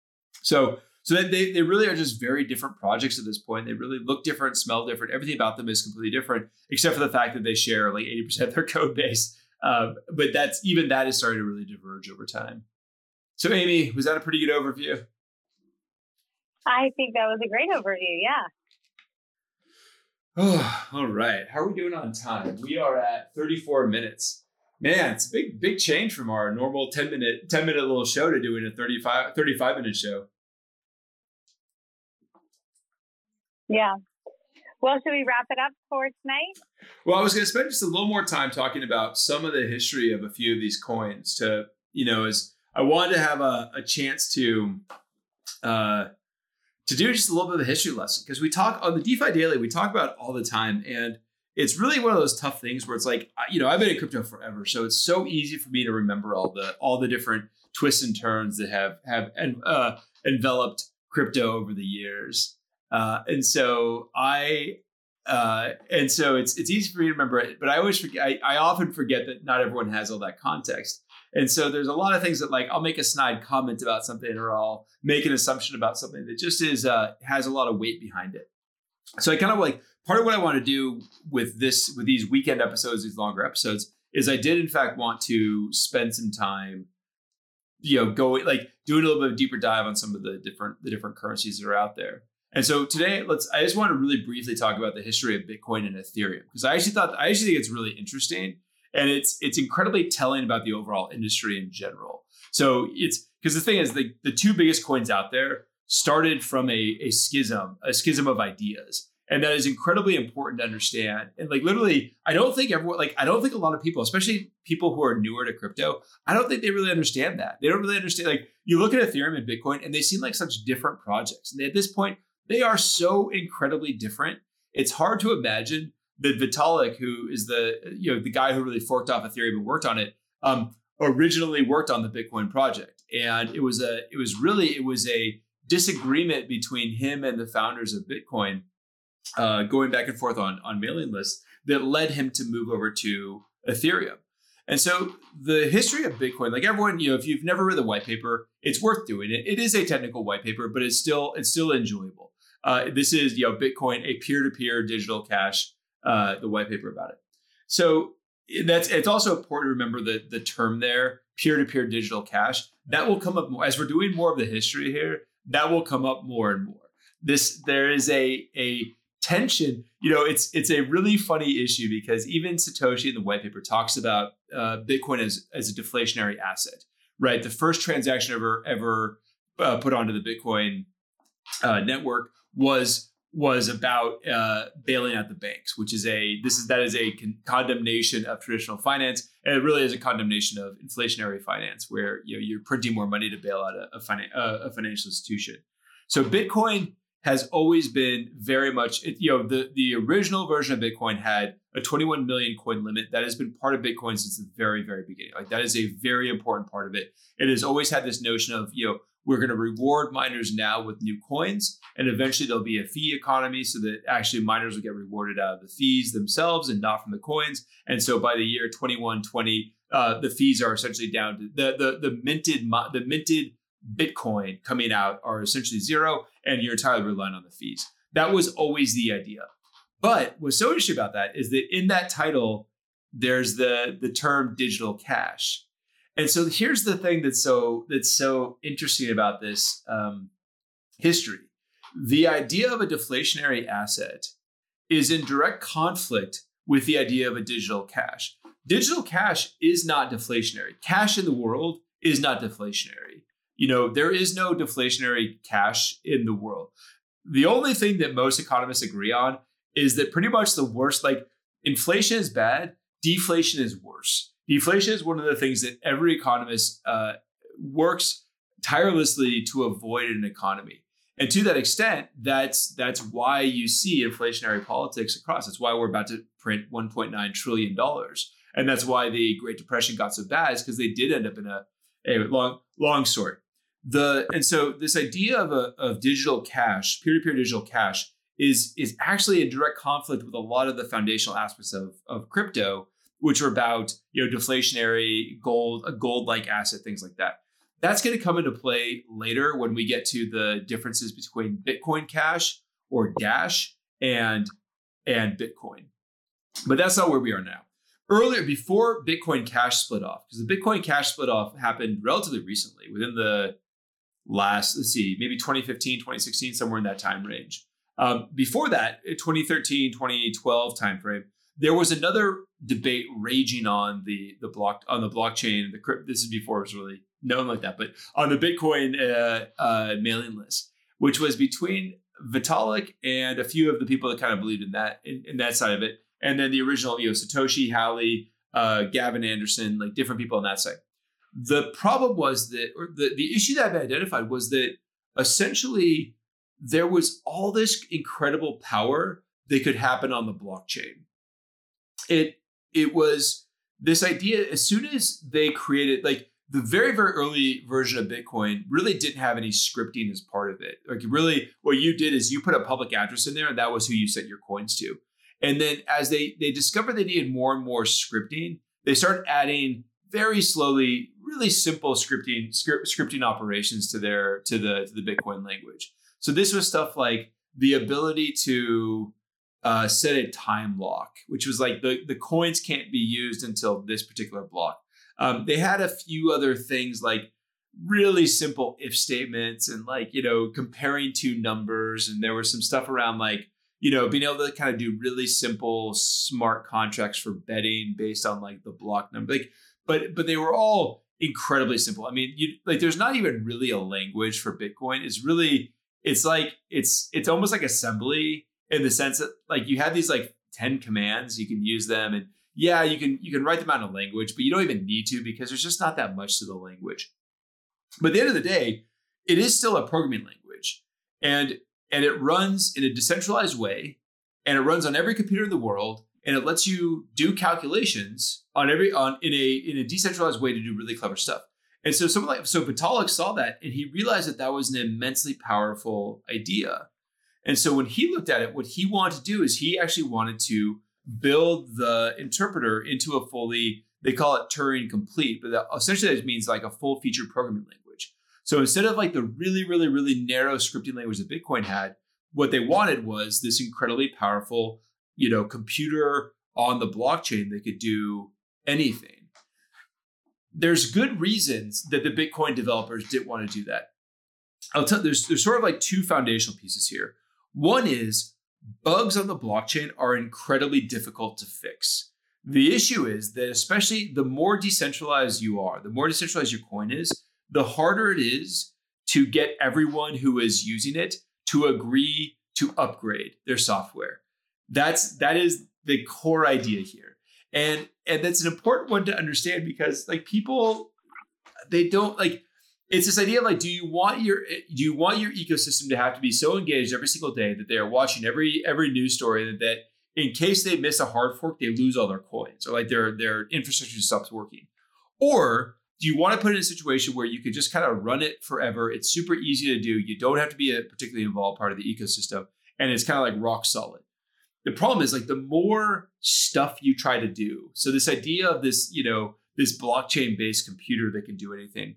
S2: So, so that they, they really are just very different projects at this point. They really look different, smell different. Everything about them is completely different, except for the fact that they share like eighty percent of their code base. Um, but that's even that is starting to really diverge over time. So, Amy, was that a pretty good overview?
S1: I think that was a great overview. Yeah.
S2: Oh, all right. How are we doing on time? We are at thirty-four minutes. Man, it's a big, big change from our normal ten minute, ten minute little show to doing a thirty-five, thirty-five minute show.
S1: Yeah. Well, should we wrap it up for tonight?
S2: Well, I was going to spend just a little more time talking about some of the history of a few of these coins to, you know, as I wanted to have a, a chance to, uh, to do just a little bit of a history lesson, because we talk on the DeFi Daily, we talk about it all the time. And it's really one of those tough things where it's like, you know, I've been in crypto forever, so it's so easy for me to remember all the all the different twists and turns that have have and uh, enveloped crypto over the years. Uh, and so I, uh, and so it's it's easy for me to remember it, but I always forget. I, I often forget that not everyone has all that context. And so there's a lot of things that, like, I'll make a snide comment about something, or I'll make an assumption about something that just is uh, has a lot of weight behind it. So I kind of like part of what I want to do with this, with these weekend episodes, these longer episodes, is I did in fact want to spend some time, you know, going like doing a little bit of a deeper dive on some of the different the different currencies that are out there. And so today, let's. I just want to really briefly talk about the history of Bitcoin and Ethereum, because I actually thought I actually think it's really interesting, and it's it's incredibly telling about the overall industry in general. So it's because the thing is, the the two biggest coins out there started from a, a schism, a schism of ideas. And that is incredibly important to understand. And like, literally, I don't think everyone, like, I don't think a lot of people, especially people who are newer to crypto, I don't think they really understand that. They don't really understand, like, you look at Ethereum and Bitcoin and they seem like such different projects. And at this point, they are so incredibly different. It's hard to imagine that Vitalik, who is the, you know, the guy who really forked off Ethereum and worked on it, um, originally worked on the Bitcoin project. And it was a, it was really, it was a, disagreement between him and the founders of Bitcoin, uh, going back and forth on, on mailing lists, that led him to move over to Ethereum. And so the history of Bitcoin, like everyone, you know, if you've never read the white paper, it's worth doing it. It is a technical white paper, but it's still it's still enjoyable. Uh, this is, you know, Bitcoin, a peer-to-peer digital cash, uh, the white paper about it. So that's it's also important to remember the the term there, peer-to-peer digital cash. That will come up more as we're doing more of the history here. That will come up more and more. This there is a a tension. You know, it's it's a really funny issue, because even Satoshi in the white paper talks about uh, Bitcoin as as a deflationary asset, right? The first transaction ever ever uh, put onto the Bitcoin uh, network was was about uh, bailing out the banks, which is a this is that is a con- condemnation of traditional finance, and it really is a condemnation of inflationary finance, where you know you're printing more money to bail out a, a, finan- uh, a financial institution. So Bitcoin has always been very much, it, you know, the the original version of Bitcoin had a twenty-one million coin limit that has been part of Bitcoin since the very very beginning. Like that is a very important part of it. It has always had this notion of, you know, we're going to reward miners now with new coins, and eventually there'll be a fee economy so that actually miners will get rewarded out of the fees themselves and not from the coins. And so by the year twenty-one twenty, uh, the fees are essentially down to the the the minted the minted Bitcoin coming out are essentially zero, and you're entirely relying on the fees. That was always the idea. But what's so interesting about that is that in that title, there's the the term digital cash. And so here's the thing that's so that's so interesting about this um, history. The idea of a deflationary asset is in direct conflict with the idea of a digital cash. Digital cash is not deflationary. Cash in the world is not deflationary. You know, there is no deflationary cash in the world. The only thing that most economists agree on is that pretty much the worst, like inflation is bad, deflation is worse. Deflation is one of the things that every economist uh, works tirelessly to avoid in an economy. And to that extent, that's that's why you see inflationary politics across. That's why we're about to print one point nine trillion dollars. And that's why the Great Depression got so bad, is because they did end up in a, a long, long story. The and so this idea of a of digital cash, peer-to-peer digital cash, is is actually in direct conflict with a lot of the foundational aspects of, of crypto, which are about, you know, deflationary gold, a gold-like asset, things like that. That's going to come into play later when we get to the differences between Bitcoin Cash or Dash and and Bitcoin. But that's not where we are now. Earlier, before Bitcoin Cash split off, because the Bitcoin Cash split off happened relatively recently, within the last, let's see, maybe twenty fifteen, twenty sixteen, somewhere in that time range. Um, before that, twenty thirteen, twenty twelve timeframe, there was another debate raging on the the block on the blockchain. The this is before it was really known like that, but on the Bitcoin uh, uh, mailing list, which was between Vitalik and a few of the people that kind of believed in that in, in that side of it, and then the original, you know, Satoshi, Howley, uh, Gavin Anderson, like different people on that side. The problem was that, or the, the issue that I've identified was that essentially there was all this incredible power that could happen on the blockchain. It it was this idea, as soon as they created, like the very, very early version of Bitcoin really didn't have any scripting as part of it. Like really what you did is you put a public address in there and that was who you sent your coins to. And then as they, they discovered they needed more and more scripting, they started adding very slowly, really simple scripting script, scripting operations to their to the to the Bitcoin language. So this was stuff like the ability to uh, set a time lock, which was like the, the coins can't be used until this particular block. Um, they had a few other things like really simple if statements and like, you know, comparing two numbers. And there was some stuff around like, you know, being able to kind of do really simple smart contracts for betting based on like the block number. Like, but but they were all incredibly simple. I mean, you like there's not even really a language for Bitcoin. It's really it's like it's it's almost like assembly in the sense that like you have these like ten commands, you can use them, and yeah, you can you can write them out in a language, but you don't even need to because there's just not that much to the language. But at the end of the day, it is still a programming language, and and it runs in a decentralized way, and it runs on every computer in the world, and it lets you do calculations on every on in a in a decentralized way to do really clever stuff. And so someone like so Vitalik saw that, and he realized that that was an immensely powerful idea. And so when he looked at it, what he wanted to do is he actually wanted to build the interpreter into a fully, they call it Turing complete, but that essentially that means like a full featured programming language. So instead of like the really, really, really narrow scripting language that Bitcoin had, what they wanted was this incredibly powerful, you know, computer on the blockchain that could do anything. There's good reasons that the Bitcoin developers didn't want to do that. I'll tell there's there's sort of like two foundational pieces here. One is bugs on the blockchain are incredibly difficult to fix. The issue is that especially the more decentralized you are, the more decentralized your coin is, the harder it is to get everyone who is using it to agree to upgrade their software. That's that is the core idea here. And and that's an important one to understand because like people, they don't like, it's this idea of like, do you want your do you want your ecosystem to have to be so engaged every single day that they are watching every every news story that, that in case they miss a hard fork, they lose all their coins or like their their infrastructure stops working? Or do you want to put it in a situation where you could just kind of run it forever? It's super easy to do. You don't have to be a particularly involved part of the ecosystem, and it's kind of like rock solid. The problem is like the more stuff you try to do. So this idea of this, you know, this blockchain-based computer that can do anything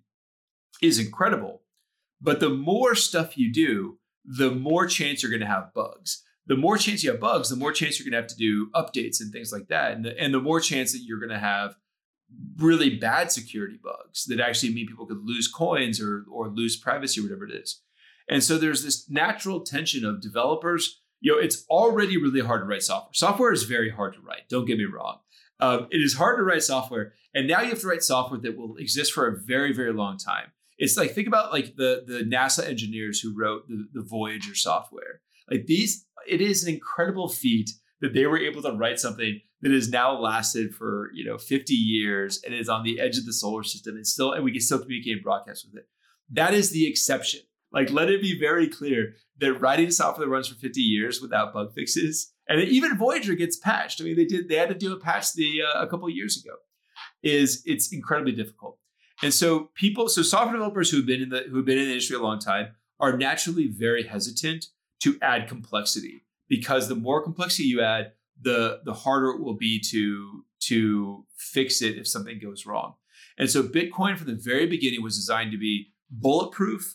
S2: is incredible. But the more stuff you do, the more chance you're going to have bugs. The more chance you have bugs, the more chance you're going to have to do updates and things like that. And the, and the more chance that you're going to have really bad security bugs that actually mean people could lose coins or, or lose privacy or whatever it is. And so there's this natural tension of developers. You know, it's already really hard to write software. Software is very hard to write. Don't get me wrong. Um, it is hard to write software. And now you have to write software that will exist for a very, very long time. It's like, think about like the, the NASA engineers who wrote the, the Voyager software. Like these, it is an incredible feat that they were able to write something that has now lasted for, you know, fifty years and is on the edge of the solar system and still, and we can still communicate and broadcast with it. That is the exception. Like, let it be very clear that writing software that runs for fifty years without bug fixes, and even Voyager gets patched. I mean, they did, they had to do a patch the uh, a couple of years ago. Is it's incredibly difficult. And so people, so software developers who've been in the who've been in the industry a long time are naturally very hesitant to add complexity, because the more complexity you add, the the harder it will be to to fix it if something goes wrong. And so Bitcoin from the very beginning was designed to be bulletproof,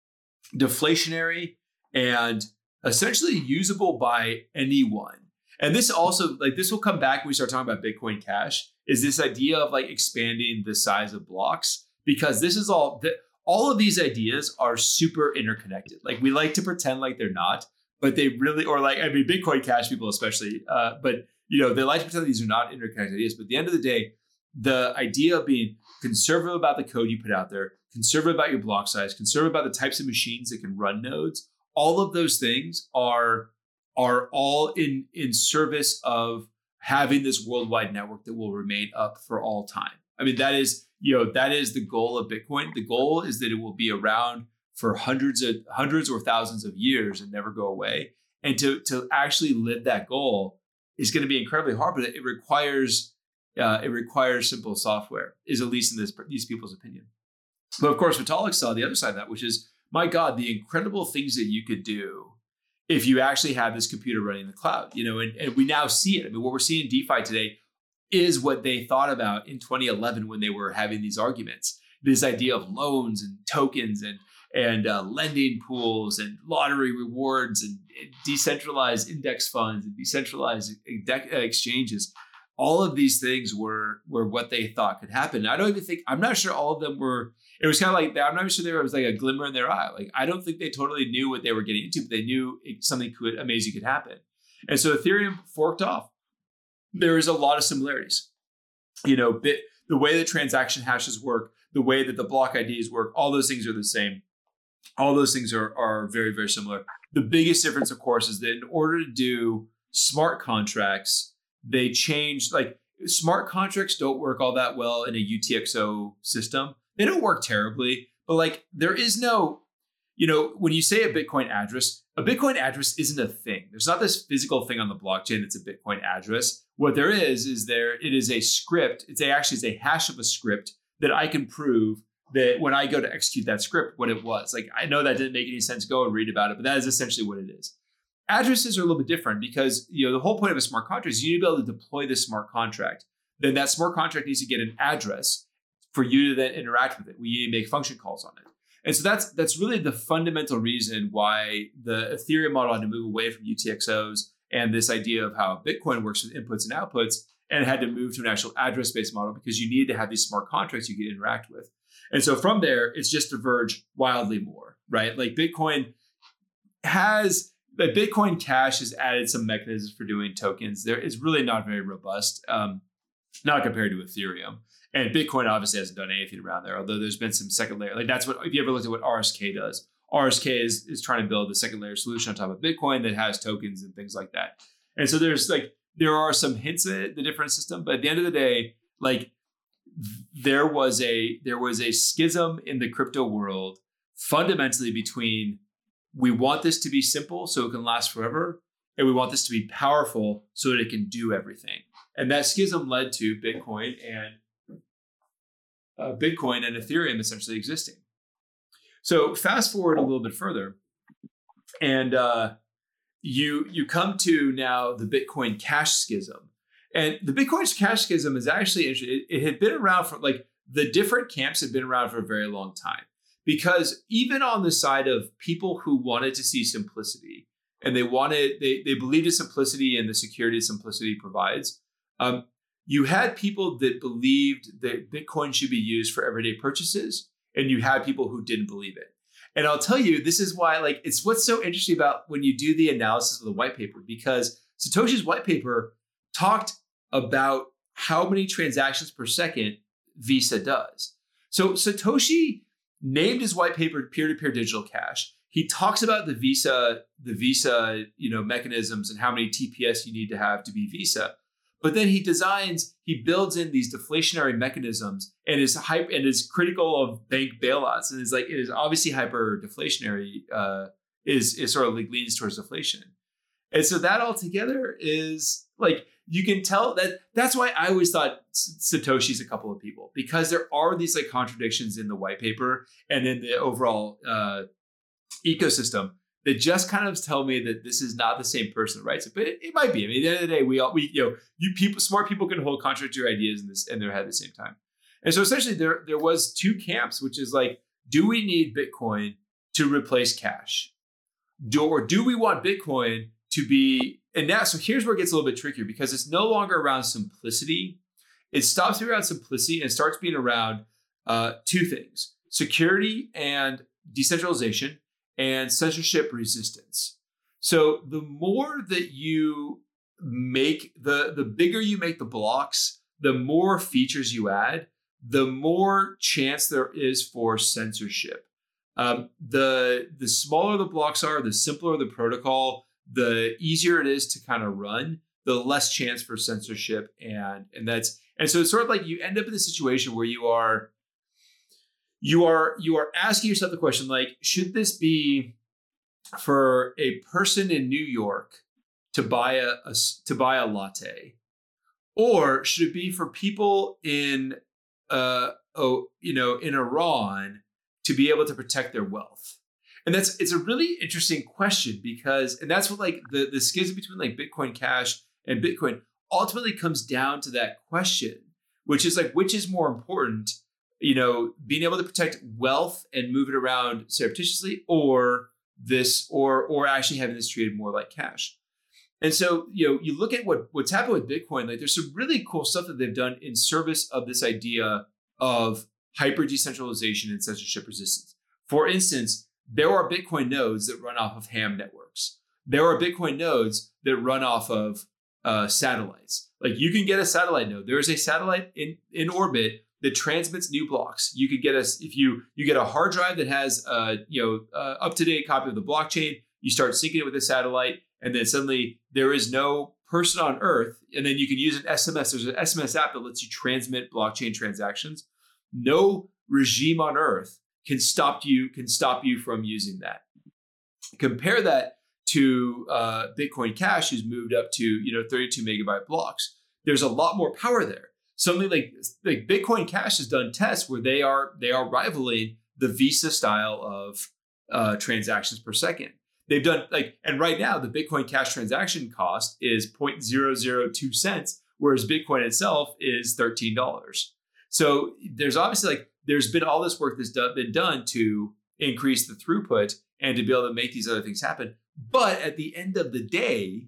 S2: deflationary, and essentially usable by anyone. And this also, like, this will come back when we start talking about Bitcoin Cash, is this idea of like expanding the size of blocks, because this is all that all of these ideas are super interconnected. Like, we like to pretend like they're not, but they really, or like, I mean, Bitcoin Cash people especially, uh, but you know, they like to pretend these are not interconnected ideas. But at the end of the day, the idea of being conservative about the code you put out there, conservative about your block size, conservative about the types of machines that can run nodes, all of those things are are all in in service of having this worldwide network that will remain up for all time. I mean, that is, you know, that is the goal of Bitcoin. The goal is that it will be around for hundreds of hundreds or thousands of years and never go away. And to to actually live that goal is going to be incredibly hard, but it requires uh, it requires simple software, is at least in this these people's opinion. But of course, Vitalik saw the other side of that, which is, my God, the incredible things that you could do if you actually have this computer running in the cloud. You know, and, and we now see it. I mean, what we're seeing in DeFi today is what they thought about in twenty eleven when they were having these arguments. This idea of loans and tokens and and uh, lending pools and lottery rewards and decentralized index funds and decentralized exchanges. All of these things were were what they thought could happen. I don't even think, I'm not sure all of them were, it was kind of like, I'm not sure there was like a glimmer in their eye. Like, I don't think they totally knew what they were getting into, but they knew it, something could amazing could happen. And so Ethereum forked off. There is a lot of similarities. You know, bit, the way the transaction hashes work, the way that the block I Ds work, all those things are the same. All those things are, are very, very similar. The biggest difference, of course, is that in order to do smart contracts, they changed, like, smart contracts don't work all that well in a U T X O system. They don't work terribly, but like, there is no, you know, when you say a Bitcoin address, a Bitcoin address isn't a thing. There's not this physical thing on the blockchain that's a Bitcoin address. What there is, is there, it is a script. It's a, actually it's a hash of a script that I can prove that when I go to execute that script, what it was. Like, I know that didn't make any sense. Go and read about it, but that is essentially what it is. Addresses are a little bit different because, you know, the whole point of a smart contract is you need to be able to deploy this smart contract. Then that smart contract needs to get an address for you to then interact with it. We need to make function calls on it. And so that's that's really the fundamental reason why the Ethereum model had to move away from U T X Os and this idea of how Bitcoin works with inputs and outputs, and it had to move to an actual address-based model because you need to have these smart contracts you can interact with. And so from there, it's just diverged wildly more, right? Like Bitcoin has... But Bitcoin Cash has added some mechanisms for doing tokens. There is really not very robust, um, not compared to Ethereum. And Bitcoin obviously hasn't done anything around there, although there's been some second layer. Like that's what, if you ever looked at what R S K does, R S K is, is trying to build a second layer solution on top of Bitcoin that has tokens and things like that. And so there's like, there are some hints at the different system, but at the end of the day, like there was a, there was a schism in the crypto world fundamentally between, we want this to be simple so it can last forever, and we want this to be powerful so that it can do everything. And that schism led to Bitcoin and uh, Bitcoin and Ethereum essentially existing. So fast forward a little bit further, and uh, you you come to now the Bitcoin Cash schism. And the Bitcoin Cash schism is actually interesting. It, it had been around for like the different camps had been around for a very long time. Because even on the side of people who wanted to see simplicity and they wanted, they, they believed in simplicity and the security simplicity provides, um, you had people that believed that Bitcoin should be used for everyday purchases, and you had people who didn't believe it. And I'll tell you, this is why, like, it's what's so interesting about when you do the analysis of the white paper, because Satoshi's white paper talked about how many transactions per second Visa does. So Satoshi named his white paper peer-to-peer digital cash. He talks about the Visa, the Visa, you know, mechanisms and how many T P S you need to have to be Visa. But then he designs, he builds in these deflationary mechanisms and is hype and is critical of bank bailouts and is like it is obviously hyper deflationary. Uh, is is sort of like leans towards deflation, and so that altogether is like you can tell that that's why I always thought Satoshi's a couple of people, because there are these like contradictions in the white paper and in the overall uh, ecosystem that just kind of tell me that this is not the same person, right? So, but it, it might be. I mean, at the end of the day, we all we you know you people smart people can hold contradictory ideas in this in their head at the same time. And so essentially, there there was two camps, which is like, do we need Bitcoin to replace cash, do, or do we want Bitcoin to be? And now, so here's where it gets a little bit trickier, because it's no longer around simplicity. It stops being around simplicity and starts being around uh, two things: security and decentralization, and censorship resistance. So the more that you make, the, the bigger you make the blocks, the more features you add, the more chance there is for censorship. Um, the the smaller the blocks are, the simpler the protocol, the easier it is to kind of run, the less chance for censorship, and and that's and so it's sort of like you end up in a situation where you are you are you are asking yourself the question, like, should this be for a person in New York to buy a, a to buy a latte, or should it be for people in uh oh you know in Iran to be able to protect their wealth? And that's it's a really interesting question, because and that's what like the the schism between like Bitcoin Cash and Bitcoin ultimately comes down to that question, which is like, which is more important, you know, being able to protect wealth and move it around surreptitiously, or this, or or actually having this treated more like cash. And so, you know, you look at what what's happened with Bitcoin, like there's some really cool stuff that they've done in service of this idea of hyper decentralization and censorship resistance. For instance, there are Bitcoin nodes that run off of ham networks. There are Bitcoin nodes that run off of uh, satellites. Like you can get a satellite node. There is a satellite in, in orbit that transmits new blocks. You could get a if you you get a hard drive that has a you know uh, up to date copy of the blockchain. You start syncing it with a satellite, and then suddenly there is no person on Earth. And then you can use an S M S. There's an S M S app that lets you transmit blockchain transactions. No regime on Earth can stop you can stop you from using that. Compare that to uh, Bitcoin Cash, who's moved up to you know thirty-two megabyte blocks. There's a lot more power there. Something like like Bitcoin Cash has done tests where they are they are rivaling the Visa style of uh, transactions per second. They've done like, and right now the Bitcoin Cash transaction cost is zero point zero zero two cents, whereas Bitcoin itself is thirteen dollars. So there's obviously like there's been all this work that's done, been done to increase the throughput and to be able to make these other things happen. But at the end of the day,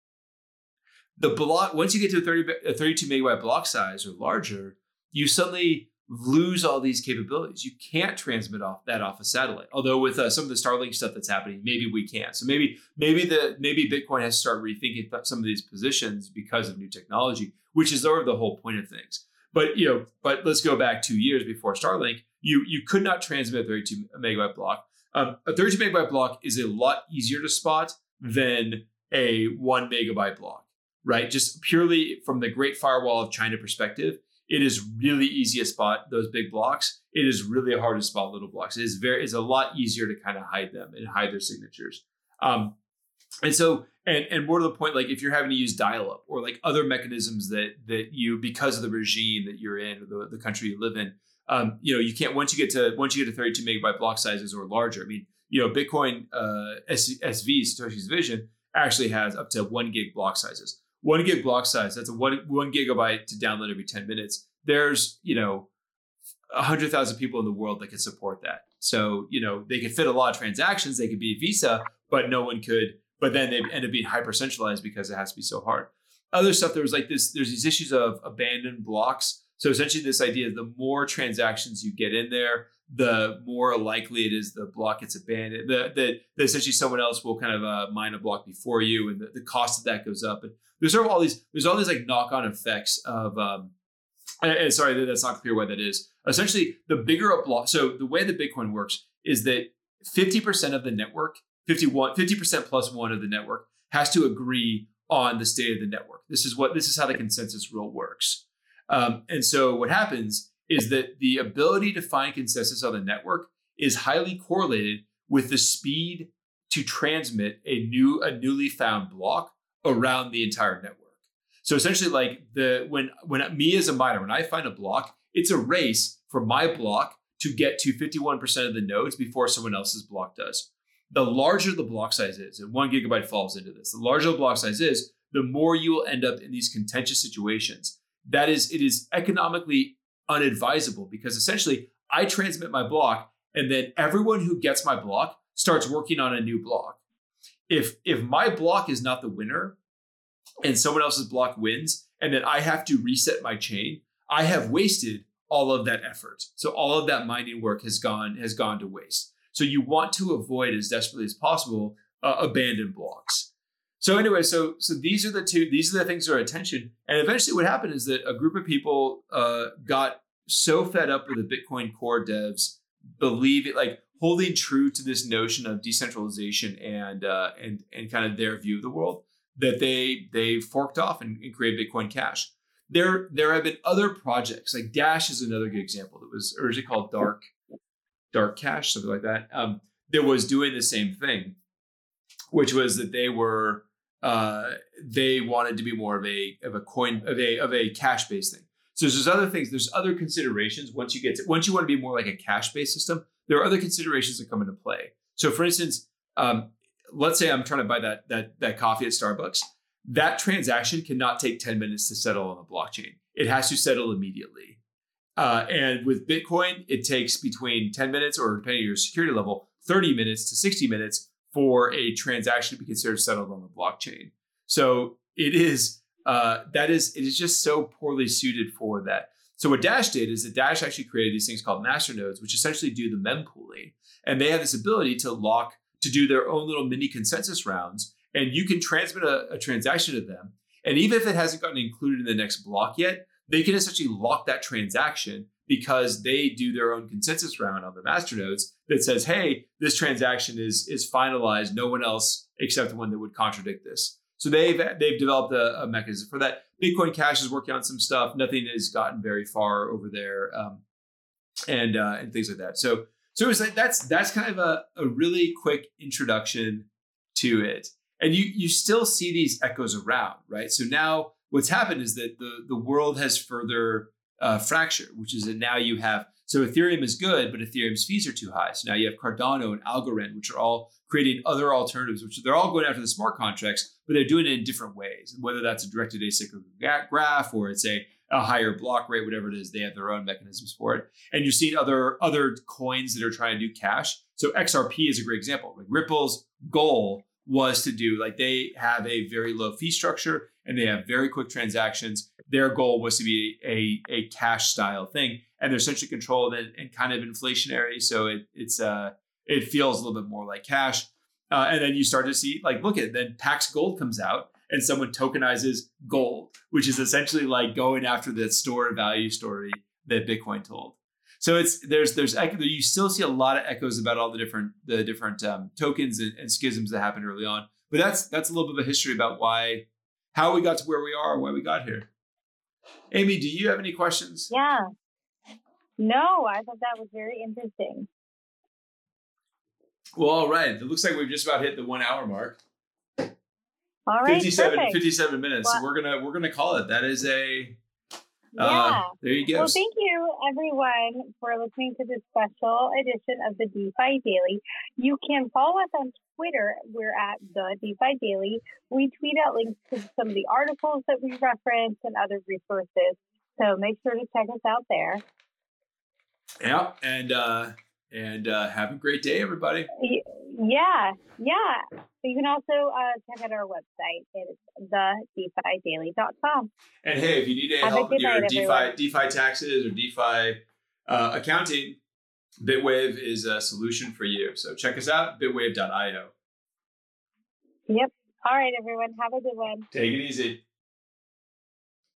S2: the block, once you get to a, thirty, a thirty-two megabyte block size or larger, you suddenly lose all these capabilities. You can't transmit off that off a satellite. Although with uh, some of the Starlink stuff that's happening, maybe we can. So maybe maybe the maybe Bitcoin has to start rethinking some of these positions because of new technology, which is sort of the whole point of things. But you know, but let's go back two years before Starlink. You you could not transmit a thirty-two megabyte block. Um, a thirty-two megabyte block is a lot easier to spot than a one megabyte block, right? Just purely from the Great Firewall of China perspective, it is really easy to spot those big blocks. It is really hard to spot little blocks. It is very, it's a lot easier to kind of hide them and hide their signatures. Um, and so, and and more to the point, like if you're having to use dial-up or like other mechanisms that that you, because of the regime that you're in or the, the country you live in, um, you know, you can't, once you get to, once you get to thirty-two megabyte block sizes or larger, I mean, you know, Bitcoin uh, S V, Satoshi's Vision, actually has up to one gig block sizes. One gig block size, that's a one, one gigabyte to download every ten minutes. There's, you know, one hundred thousand people in the world that could support that. So, you know, they could fit a lot of transactions. They could be Visa, but no one could. But then they end up being hyper centralized because it has to be so hard. Other stuff, there was like this, there's these issues of abandoned blocks. So essentially this idea is the more transactions you get in there, the more likely it is the block gets abandoned. That the, the, essentially someone else will kind of uh, mine a block before you, and the, the cost of that goes up. And there's sort of all these, there's all these like knock-on effects of, um, and, and sorry, that's not clear what that is. Essentially, the bigger a block, so the way that Bitcoin works is that fifty percent of the network, fifty-one, fifty percent plus one of the network has to agree on the state of the network. This is what, this is how the consensus rule works. Um, and so what happens is that the ability to find consensus on the network is highly correlated with the speed to transmit a new, a newly found block around the entire network. So essentially, like the when when me as a miner, when I find a block, it's a race for my block to get to fifty-one percent of the nodes before someone else's block does. The larger the block size is, and one gigabyte falls into this, the larger the block size is, the more you will end up in these contentious situations. That is, it is economically unadvisable because essentially I transmit my block and then everyone who gets my block starts working on a new block. If if my block is not the winner and someone else's block wins, and then I have to reset my chain, I have wasted all of that effort. So all of that mining work has gone has gone to waste. So you want to avoid as desperately as possible uh, abandoned blocks. So anyway, so so these are the two, these are the things that are attention. And eventually what happened is that a group of people uh, got so fed up with the Bitcoin Core devs believe it, like holding true to this notion of decentralization and uh, and and kind of their view of the world, that they they forked off and, and created Bitcoin Cash. There there have been other projects, like Dash is another good example. That was originally called Dark Dark Cash, something like that. Um, that was doing the same thing, which was that they were uh, they wanted to be more of a of a coin of a of a cash based thing. So there's other things, there's other considerations. Once you get to, once you want to be more like a cash based system, there are other considerations that come into play. So for instance, um, let's say I'm trying to buy that that that coffee at Starbucks. That transaction cannot take ten minutes to settle on the blockchain. It has to settle immediately. Uh, and with Bitcoin, it takes between ten minutes, or depending on your security level, thirty minutes to sixty minutes for a transaction to be considered settled on the blockchain. So it is uh, that is it is just so poorly suited for that. So what Dash did is that Dash actually created these things called masternodes, which essentially do the mempooling, and they have this ability to lock to do their own little mini consensus rounds, and you can transmit a, a transaction to them, and even if it hasn't gotten included in the next block yet, they can essentially lock that transaction because they do their own consensus round on the masternodes that says, hey, this transaction is is finalized. No one else except the one that would contradict this. So they've they've developed a, a mechanism for that. Bitcoin Cash is working on some stuff. Nothing has gotten very far over there, um, and uh, and things like that. So so it's like that's that's kind of a, a really quick introduction to it. And you you still see these echoes around, right? So now what's happened is that the, the world has further uh, fractured, which is that now you have, so Ethereum is good, but Ethereum's fees are too high. So now you have Cardano and Algorand, which are all creating other alternatives, which they're all going after the smart contracts, but they're doing it in different ways. And whether that's a directed acyclical graph or it's a, a higher block rate, whatever it is, they have their own mechanisms for it. And you're seeing other, other coins that are trying to do cash. So X R P is a great example. Like Ripple's goal was to do, like they have a very low fee structure and they have very quick transactions. Their goal was to be a, a cash style thing, and they're essentially controlled and, and kind of inflationary. So it it's uh it feels a little bit more like cash. Uh, and then you start to see, like, look at it, then Pax Gold comes out and someone tokenizes gold, which is essentially like going after the store of value story that Bitcoin told. So it's there's there's you still see a lot of echoes about all the different the different um, tokens and, and schisms that happened early on. But that's that's a little bit of a history about why how we got to where we are, why we got here. Amy, do you have any questions?
S1: Yeah. No, I thought that was very interesting.
S2: Well, all right. It looks like we've just about hit the one hour mark.
S1: All right.
S2: fifty-seven,
S1: perfect.
S2: fifty-seven minutes.
S1: Well,
S2: so we're gonna we're gonna call it. That is a
S1: yeah.
S2: Uh, there you go.
S1: Well, thank you, everyone, for listening to this special edition of the DeFi Daily. You can follow us on Twitter. We're at the DeFi Daily. We tweet out links to some of the articles that we reference and other resources. So make sure to check us out there.
S2: Yeah, and uh, and uh, have a great day, everybody.
S1: Yeah, yeah. You can also uh, check out our website. It's the defi daily dot com.
S2: And hey, if you need any
S1: Have
S2: help with your
S1: night,
S2: DeFi
S1: everyone.
S2: DeFi taxes or DeFi uh, accounting, Bitwave is a solution for you. So check us out, bitwave dot io.
S1: Yep. All right, everyone. Have a good one.
S2: Take it easy.